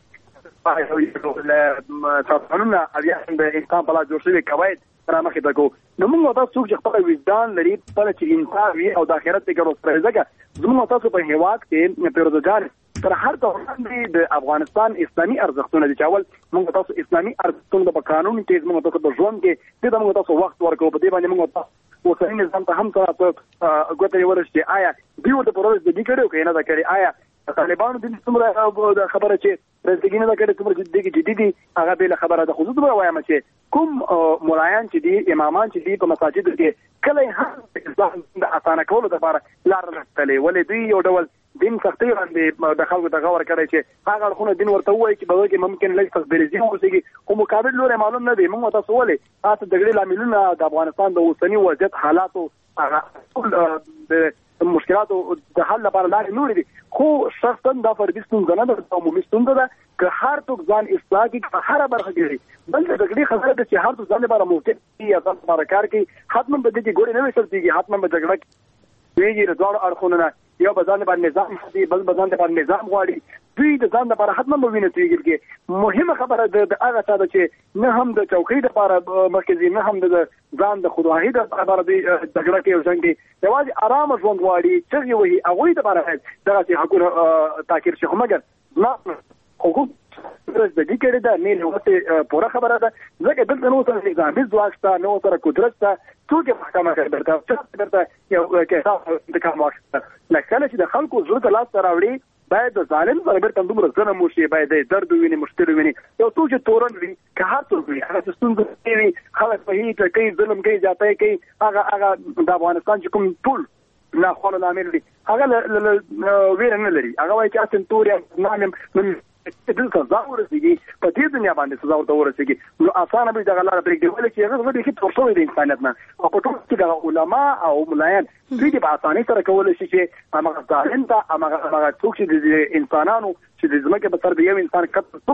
تاسوونه بیا هم د انسان په لاس جوړ شوی قواعد را مخې ته کو نو موږ تاسو چې خپل وجدان لري پر چې انصاف وي او د آخرت کې ګرو پرځګه زموږ تاسو په هیواد کې پیروزګار تر هر ډول د افغانستان اسلامي ارزښتونه دي چې اول موږ تاسو اسلامي ارزښتونه په قانون کې موږ تاسو په ژوند کې د موږ تاسو وخت ورکو په دې باندې موږ تاسو اوسنی نظام ته هم سره غوته ورشي آیا دیو د پروژې د دې کړو کې نه دا کړی آیا طالبانو د څومره خبره چې رسګینه دا کړي څومره جدي دي هغه به خبره ده خو زه به وایم چې کوم مولایان چې دي امامان چې دي په مساجد کې کله هم اسلام د اسانه کولو لپاره لار نه تلې ولې دوی یو ډول دین سختي باندې د خلکو د غور کړی چې هغه خونه دین ورته وایي چې به کې ممکن لږ تخبرزي وکړي خو مقابل لور معلوم نه دی موږ تاسو ولې تاسو د غړي لاملونه د افغانستان د اوسنی وضعیت حالاتو هغه د مشکلاتو د حل لپاره لارې نورې دي خو شخصا دا فردي ستونزه نه ده عمومي ستونزه ده که هر څوک ځان اصلاح کوي په هر برخه کې بل د جګړې خبره ده چې هر څوک ځان لپاره موقف یا ځان لپاره کار کوي حتما به دې ګوري نه وسل کېږي حتما به جګړه ویږي د دوه اړخونو نه یو به ځان لپاره نظام دي بل به ځان لپاره نظام غواړي دوی د ځان لپاره حتما به ویني کېږي مهمه خبره ده هغه څه ده چې نه هم د چوکۍ لپاره مرکزي نه هم د ځان د خودواهی لپاره د جګړه کې ځنګي یوازې آرام ژوند غواړي چې وي هغه لپاره دغه چې حقوق تاکید شي خو مګر نه حقوق د دې کېره دا نه وته پوره خبره ده ځکه دلته نو سره نظامي ځواک شته نو سره قدرت شته ټول محکمه کوي درته یو کې د کوم وخت نه کله چې د خلکو زړه لاس راوړي باید د ظالم سره بیرته دومره ځنه موشي باید د درد ویني مشکل ویني یو څو چې تورن وي که هر څه وي هغه ستونزې وي خلک په هیڅ کوي ظلم کوي جاتای کوي هغه د افغانستان چې کوم ټول نه خو له عامل دي هغه ویر نه لري هغه وايي چې توریا نامم دل سزا ورسیږي په دې دنیا باندې سزا ورته ورسیږي نو اسانه به دغه لار پرېږدي ولې چې هغه د هیڅ څه د انسانیت نه او په ټول کې د علما او ملایان دې په اسانۍ سره کولای شي چې هغه ځان ته هغه څوک چې د انسانانو چې د ځمکې په سر د یو انسان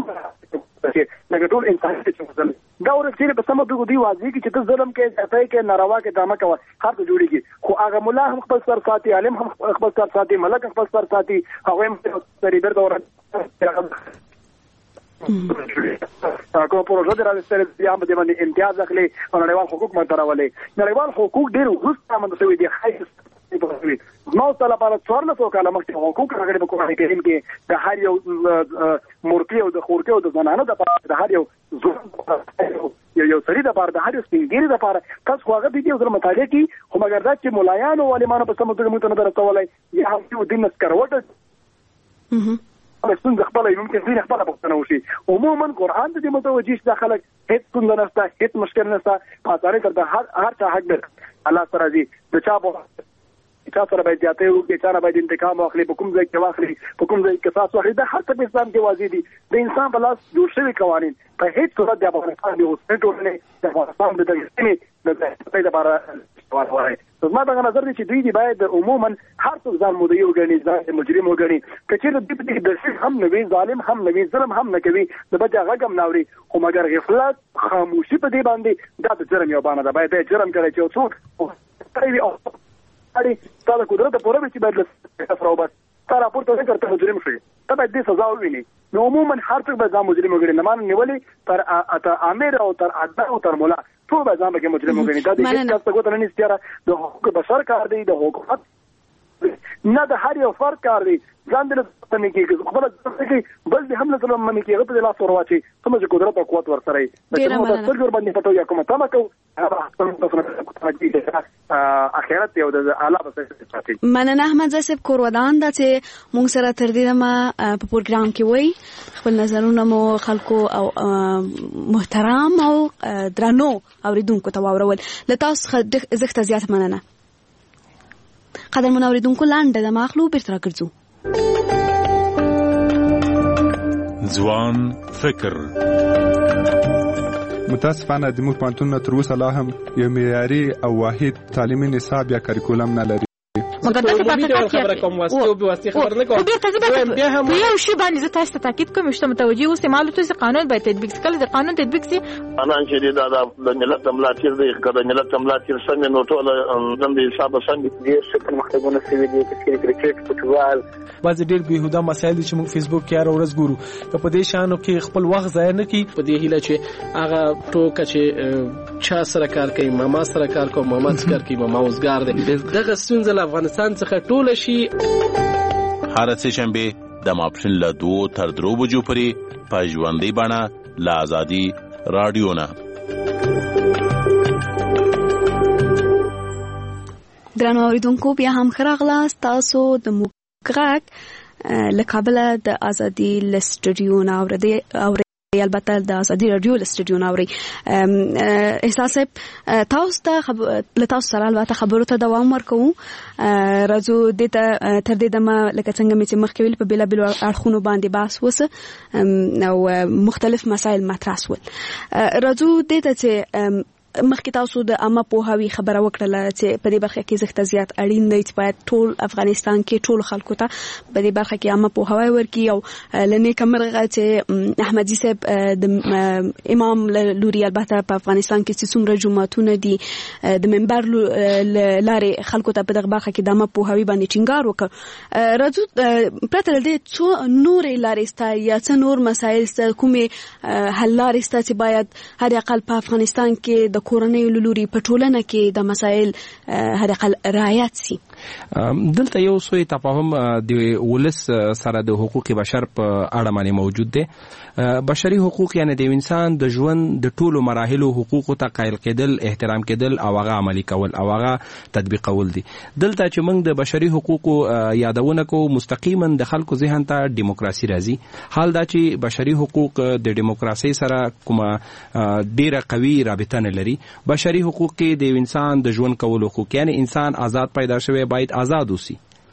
کټ چې ټول انسان چې دا ورته په سم توګه دی واضح کی چې ظلم کې ځای کې ناروا کې دامه کوي هر څه جوړیږي خو هغه مولا هم خپل سر ساتي عالم هم خپل سر ساتي ملک خپل سر ساتي هغه هم سریبر دور کوم پروژه درته سره بیا هم د باندې امتیاز اخلي او نړیوال حقوق متراولې نړیوال حقوق ډېر وروسته موږ ته وی دي نو تعالی لپاره څورلسو کاله مخکې حقوق راغلي په قرآن کریم کې د هر یو مورتي او د خورتي او د زنانه د هر یو یو سړي د لپاره د هر یو سپینګری د لپاره تاسو هغه به دې ځل مطالعه کی خو مګر دا چې مولایانو او عالمانو په سم توګه موږ ته درتولای یا هم دین نسکروټ څنګه خپل ممکن دین خپل پښتنه وشي عموما قرآن دې متوجي چې داخله هیڅ څنګه نشته هیڅ مشکل نشته پاتاره تر د هر چا حق ده الله تعالی دې د چا په سره باید جاته او کې چا باید انتقام واخلي په کوم ځای کې واخلي په کوم ځای کې قصاص واخلي دا هر څه په اسلام کې واضح دي د انسان په لاس جوړ شوی قوانين په هیڅ صورت د افغانستان د اوسنۍ ټولنې د افغانستان د دغه لپاره وایي زما دا نظر دی چې دوی دی باید عموما هر څه ځان مدعي وګڼي ځان مجرم وګڼي کچېر دې د شي هم نوي ظالم هم نوي ظلم هم نه کوي د بچا غږم ناوري خو مګر غفلت خاموشي په دې باندې دا د جرم یو باندې دا باید جرم کوي چې څوک کوي او اړي تا د قدرت په اړه چې باید تفراو بس تا راپورته وکړه مجرم شي ته باید دې سزا وویني نو عموما هر څوک به ځان مجرم وګڼي نه مان نیولې تر امیر او تر ادا او تر مولا ټول به ځان کې مجرم وګڼي. دا د هیڅ څه څنګه نه نستیاره د حقوق بشر کار دی، د حکومت نه د هر یو فرد کار دی. ځان دې نه کېږي خپل ځکه بل دې هم نه ظلم منې کېږي په لاس ورواچي کوم چې قدرت او قوت ورسره وي. د ټول باندې پټو یا کومه تمه کو اخرت یو د اعلی بسې. مننه احمد زاسب کورودان دا چې مونږ سره تر دې ما په پروګرام کې وای خپل نظرونه مو خلکو او محترم او درنو اوریدونکو ته واورول. لتاس زخت زیات مننه. قدر منوریدونکو لاندې د ماخلو بیرته راګرځو. ځوان فکر. متاسفانه د موږ پوهنتون تر اوسه لا هم یو معیاري او واحد تعلیمي نصاب یا کریکولم نه لري. مګر دا خبره کوم واسطه او واسطه خبر نه کوم. بیا هم یو شی باندې زه تاسو ته تاکید کوم چې متوجي اوسه معلومات چې قانون باید تطبیق کړي. د قانون تطبیق سي انا چې دا د ملت ملاتړ دی، کله ملت ملاتړ څنګه نو ټول د حساب څنګه دي چې مختګونه سوي دي چې کرکټ فوټبال بعض ډېر بهوده مسایل چې موږ فیسبوک کې هر ورځ ګورو که په دې شانو کې خپل وخت ضایع نه کړي. په دې هیله چې هغه ټوکه چې چا سره کار کوي ماما سره کار کوي ماما سره کار کوي ماما اوسګار دی دغه ستونزه له افغانستان څخه ټول شي. هر څه شنبه د ماپښین له 2 تر 3 بجو پورې په ژوندۍ بڼه له آزادي رادیو نه. درنو اوریدونکو بیا هم خراغلاست. تاسو د موږ له کابل د آزادي لسټډیو نه اورئ البته د آزادي رادیو لسټډیو نه اورئ. احساس تاسو ته تاسو سره البته خبرو ته دوام ورکوو. راځو د تر دې دمه لکه څنګه چې مخکې ویل په بېلابېلو اړخونو باندې بحث وسه او مختلف مسایل مطرح شول. راځو د ته چې مخکې تاسو د عامه پوهاوی خبره وکړه چې په دې برخه کې زښت زیات اړین دی چې باید ټول افغانستان کې ټول خلکو ته په دې برخه کې عامه پوهاوی ورکړي. او لنې کمرغه چې احمدي صاحب د امام لوري البته په افغانستان کې څومره جماعتونه دي د منبر لارې خلکو ته په دغه برخه کې د عامه پوهاوی باندې ټینګار وکړ. راځو پرته له دې څو نورې لارې ستا یا څو نور مسایل ستا کومې حل لارې ستا چې باید هر اقل په افغانستان کې د کورنۍ لوري په ټولنه کې د مسایل هر اقل رعایت سي. دلته یو سوی تفاهم د ولس سره د حقوق بشر په اړه باندې موجود دی. بشري حقوق یعنی د انسان د ژوند د ټولو مراحلو حقوقو ته قایل کېدل، احترام کېدل او هغه عملي کول او هغه تطبیقول دي. دلته چې موږ د بشري حقوقو یادونه کوو مستقیما د خلکو ذهن ته دیموکراسي راځي. حال دا چې بشري حقوق د دیموکراسي سره کومه ډیره قوي رابطه نه لري. بشري حقوق کې د انسان د ژوند کولو حقوق یعنی انسان آزاد پیدا شوی باید آزاد اوسي.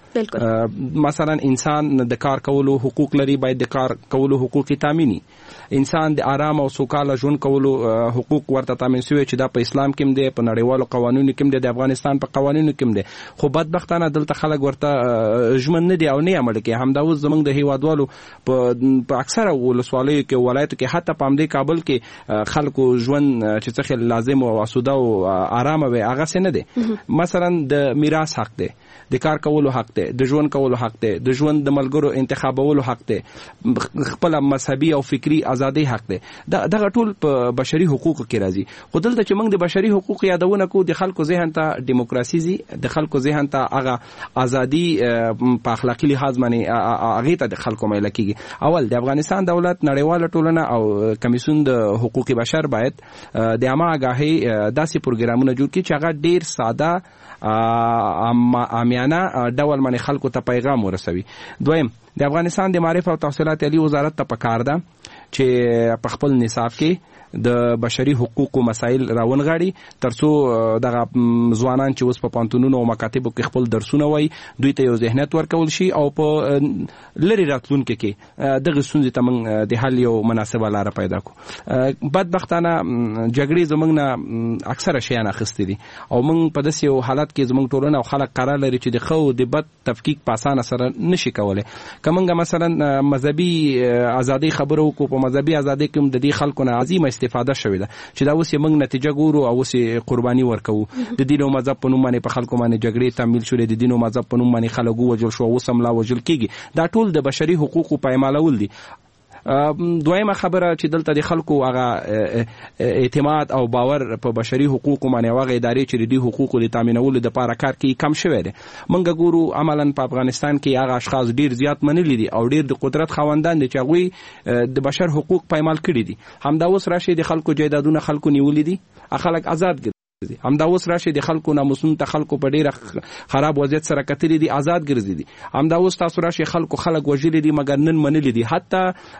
مثلا انسان د کار کولو حقوق لري، باید د کار کولو حقوق تامینی. انسان د آرام او سوکاله ژوند کولو حقوق ورته تامین شوی چې دا په اسلام کې هم دی، په نړیوالو قوانینو کې هم دی، د افغانستان په قوانینو کې هم دی. خو بدبختانه دلته خلک ورته ژمن نه دي او نه عمل کوي. همدا اوس زموږ د هیوادوالو په اکثره ولسوالیو کې ولایتو کې حتی په همدې کابل کې خلکو ژوند چې څه لازم او اسوده او آرامه وي هغه څه نه دی. مثلا د میراث حق دی، د کار کولو حق دی، د ژوند کولو حق دی، د ژوند د ملګرو انتخابولو حق دی، خپل مذهبي او فکری ازادي حق دی. دغه ټول په بشري حقوقو کې راځي. خو دلته چې موږ د بشري حقوق یادونه کوو د خلکو ذهن ته دیموکراسي زی، د خلکو ذهن ته هغه ازادي په اخلاقی لحاظ باندې هغه ته د خلکو مایل کیږي. اول د افغانستان دولت، نړیواله ټولنه او کمیسیون د حقوق بشر باید د عامه آگاهی داسې پروګرامونه جوړ کړي چې هغه ډیر ساده عامیانه ډول باندې خلکو ته پیغام ورسوي. دویم د افغانستان د معارف او تحصیلات عالی وزارت ته پکار ده چې په خپل نصاب کې د بشري حقوقو مسایل راونغاړي ترڅو دغه ځوانان چې اوس په پانتونونو او مکاتبو کې خپل درسونه وایي دوی ته یو ذهنیت ورکول شي او په لری راتلونکو کې دغه ستونزې ته موږ د حل یو مناسبه لار پیدا کړو. بدبختانه جګړې زموږ نه اکثره شیان اخیستې دي او موږ په داسې یو حالت کې زموږ ټولنه او خلک قرار لري چې د خو د بد تفکیک په اسانه سره نشي کولای. کومه مثلا مذهبي ازادي خبرو کو په مذهبي ازادي کې د دې خلکو نه عظیمه استفاده شوې ده چې دا اوس موږ نتیجه ګورو او اوس قرباني ورکو. د دین او مذهب په نوم باندې په خلکو باندې جګړې تمویل شولې، د دین او مذهب په نوم باندې خلک وژل شو او سم لا وژل کیږي. دا ټول د بشري حقوقو پایمالول دي. دویمه خبره چې دلته د خلکو هغه اعتماد او باور په بشري حقوقو باندې هغه ادارې چې د حقوقو د تامینولو لپاره کار کوي کم شوی دی. موږ ګورو عملاً په افغانستان کې هغه اشخاص ډیر زیات منلي دي او ډیر د قدرت خاوندان دي چې هغوی د بشر حقوق پایمال کړي دي. همدا اوس راشي د خلکو جایدادونه خلکو نیولي دي، خلک آزاد همدا اوس راشي د خلکو ناموسونو ته خلکو په ډیره خراب وضعیت سره کتلي دي، آزاد ګرځي دي. همدا اوس تاسو راشي خلک وژلي دي مګر نن منلي دي. حتی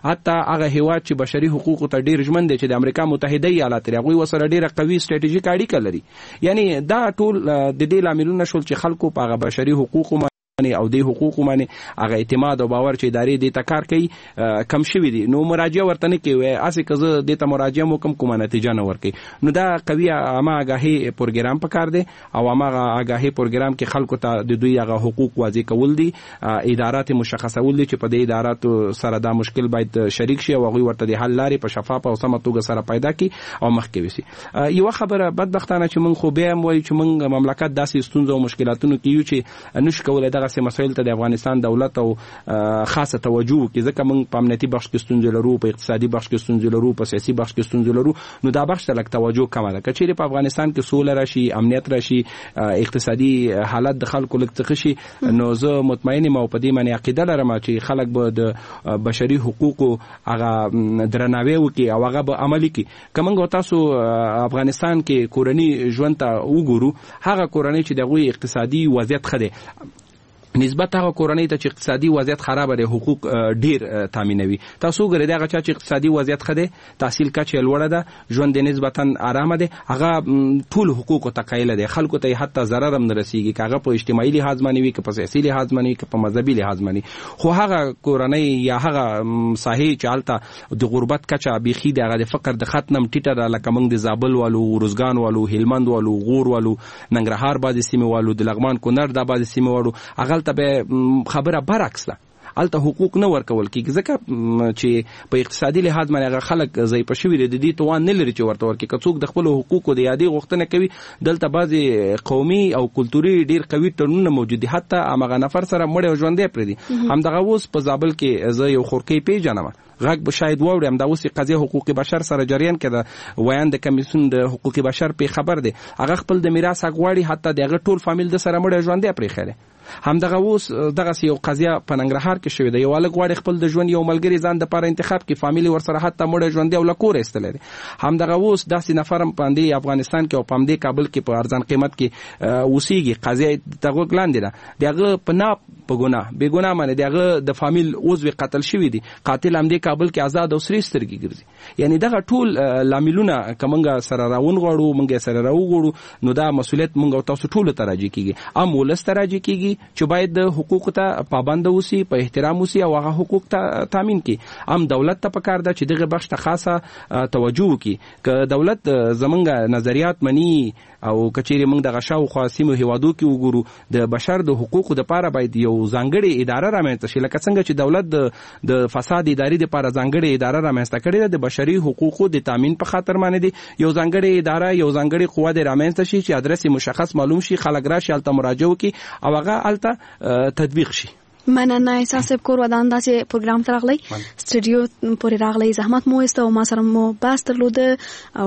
هغه هیواد چې بشري حقوقو ته ډیر ژمن دی چې د امریکا متحده ایالات لري، هغوی ورسره ډیره قوي سټریټیژیک اړیکه لري. یعنی دا ټول د دې لاملونه شول چې خلکو په هغه بشري حقوقو او د حقوقو باندې هغه اعتماد او باور چې ادارې دې ته کار کوي کم شوی دي. نو مراجعه ورته نه کوي، اسې که زه دې ته مراجعه وکړم کومه نتیجه نه ورکوي. نو دا قوي عامه آګاهي پروګرام پکار دی او هماغه آګاهي پروګرام کې خلکو ته د دوی هغه حقوق واضح کول دي، ادارات مشخصول دي چې په دې اداراتو سره دا مشکل باید شریک شي او هغوی ورته د حل لارې په شفافه او سمه توګه سره پیدا کړي او مخکې وسي. یوه خبره بدبختانه چې موږ خو بیا هم وایو چې موږ مملکت داسې ستونزو او مشکلاتونو کې یو چې نشو کولی دغه مسایل ته د افغانستان دولت او خاصه توجه وکړي، ځکه موږ په امنیتي بخش کې ستونزې لرو، په اقتصادي بخش کې ستونزې لرو، په سیاسي بخش کې ستونزې لرو. نو دا بخش ته لږ توجه کمه ده. که چیرې په افغانستان کې سوله راشي، امنیت راشي، اقتصادي حالت د خلکو لږ څه شي، نو زه مطمئن یم او په دې باندې عقیده لرم چې خلک به د بشري حقوقو هغه درناوی وکړي او هغه به عملي کړي. که موږ تاسو افغانستان کې کورني ژوند ته وګورو، هغه کورنۍ چې د هغوی اقتصادي وضعیت ښه دی نسبت هغه کورنۍ ته چې اقتصادي وضعیت خراب دی حقوق ډیر تامینوي. تاسو ګورئ دغه چا چې اقتصادي وضعیت ښه دی، تحصیل کچه لوړه ده، ژوند نسبتا آرامه دی، هغه ټول حقوقو ته قایل دی، خلکو ته حتی ضرر هم نه رسیږي، که هغه په اجتماعي لحاظ باندې وي، که په سیاسي لحاظ باندې وي، که په مذهبي لحاظ باندې. خو هغه کورنۍ یا هغه ساحې چې هلته د غربت کچه بیخي د هغه د فقر د خط نم ټیټه ده، لکه موږ د زابل والو، روزګان والو، هلمند والو، غور والو، ننګرهار بعضې سیمې والو، د لغمان کونړ دا بعضې سیمې والو، هغه ته به خبره برعکس ده، الته حقوق نه ورکول کیږي، ځکه چې په اقتصادي لحاظ باندې هغه خلک ضعیف شوي دي، د دې توان نه لري چې ورته ورکړي. که څوک د خپل حقوقو د یادې غوښتنه کوي، دلته بعضې قومي او کلتوري ډیر قوي تړونونه موجود دي، حتی هماغه نفر سره مړی او ژوندی پرېږدي. همدغه اوس په زابل کې زه یو خورکۍ پیژنم، غږ به شاید واوري، همدا اوس قضیه حقوق بشر سره جریان کې ده، ویان د کمیسیون د حقوق بشر په خبر دی، هغه خپل د میراث حق غواړي، حتی د هغه ټول فامیل د سره مړی ژوندی پرېښی. همدغه اوس دغه یو قضیه په ننګرهار کې شوې ده، یو هلک غواړي خپل د ژوند یو ملګری ځان دپاره انتخاب کړي، فامیل ورسره حتی مړی ژوندی او له کوره ایستلی دی. همدغه اوس داسې نفر هم په همدې افغانستان کې او په همدې کابل کې په ارزان قیمت کې اوسېږي، قضیه د غوږ لاندې ده، د هغه په ناپ په ګناه بې ګناه باندې د هغه د فامیل عضو قتل شوي دي، قاتل همدې کابل کې آزاد او سرې سترګې ګرځي. یعنی دغه ټول لاملونه که موږ سره راونغواړو، موږ یې سره راوغواړو، نو دا مسؤلیت موږ او تاسو ټولو ته راجع کېږي، عام ولس ته راجع کېږي چې باید د حقوقو ته پابند اوسي، په احترام اوسي او هغه حقوق ته تامین کړي. عام دولت ته پکار ده چې دغه بخش ته خاصه توجه وکړي. که دولت زمونږ نظریات مني او کچېرې موږ دغه شاوخوا سیمو هیوادو کې وګورو، د بشر د حقوقو دپاره باید یو ځانګړې اداره رامنځته شي، لکه څنګه چې دولت د فساد ادارې دپاره ځانګړې اداره رامنځته کړې ده، د بشري حقوقو د تامین په خاطر باندې دی یو ځانګړې اداره، یو ځانګړې قوه دې رامنځته شي چې ادرس مشخص معلوم شي، خلک راشي هلته مراجعه وکړي او هغه هلته تطبیق شي. مننه احساس صاحب کور ودان داسې پروګرام ته راغلی، سټډیو پورې راغلی، زحمت مو وایسته او ما سره مو بحث درلوده او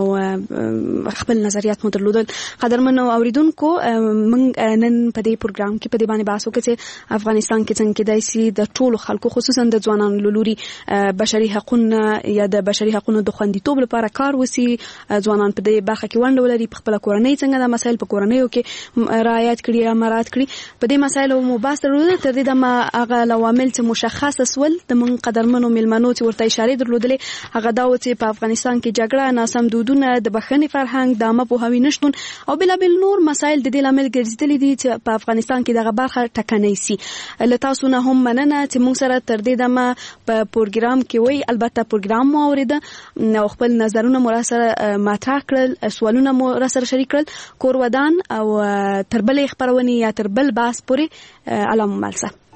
خپل نظریات مو درلودل. قدرمنو اوریدونکو، موږ نن په دې پروګرام کې په دې باندې بحث وکړو چې افغانستان کې څنګه کېدای شي د ټولو خلکو خصوصا د ځوانانو له لوري بشري حقونه یا د بشري حقونو د خوندیتوب لپاره کار وشي، ځوانان په دې برخه کې ونډه ولري، په خپله کورنۍ څنګه د مسایل په کورنیو کې رعایت کړي یا مراعات کړي. په دې مسایلو مو بحث درلوده، تر دې دمه هغه لوامل چې مشخص سول د من قدرمنو ملمنو چې ورته اشاره درلودلې، هغه دا و چې په افغانستان کې جګړه، ناسم دودونه، د بخښنې فرهنګ، د عامه پوهاوي نشتون او بېلابېل نور مسایل د دې لامل ګرځېدلي دي چې په افغانستان کې دغه برخه ټکنۍ سي. له تاسو نه هم مننه چې موږ سره تر دې دمه په پروګرام کې وئ. البته پروګرام مو اورېده او خپل نظرونه مو راسره مطرح کړل، سوالونه مو راسره شریک کړل. کور ودان او تر بلې خپرونې یا تر بل بحث پورې الله مو مل شه.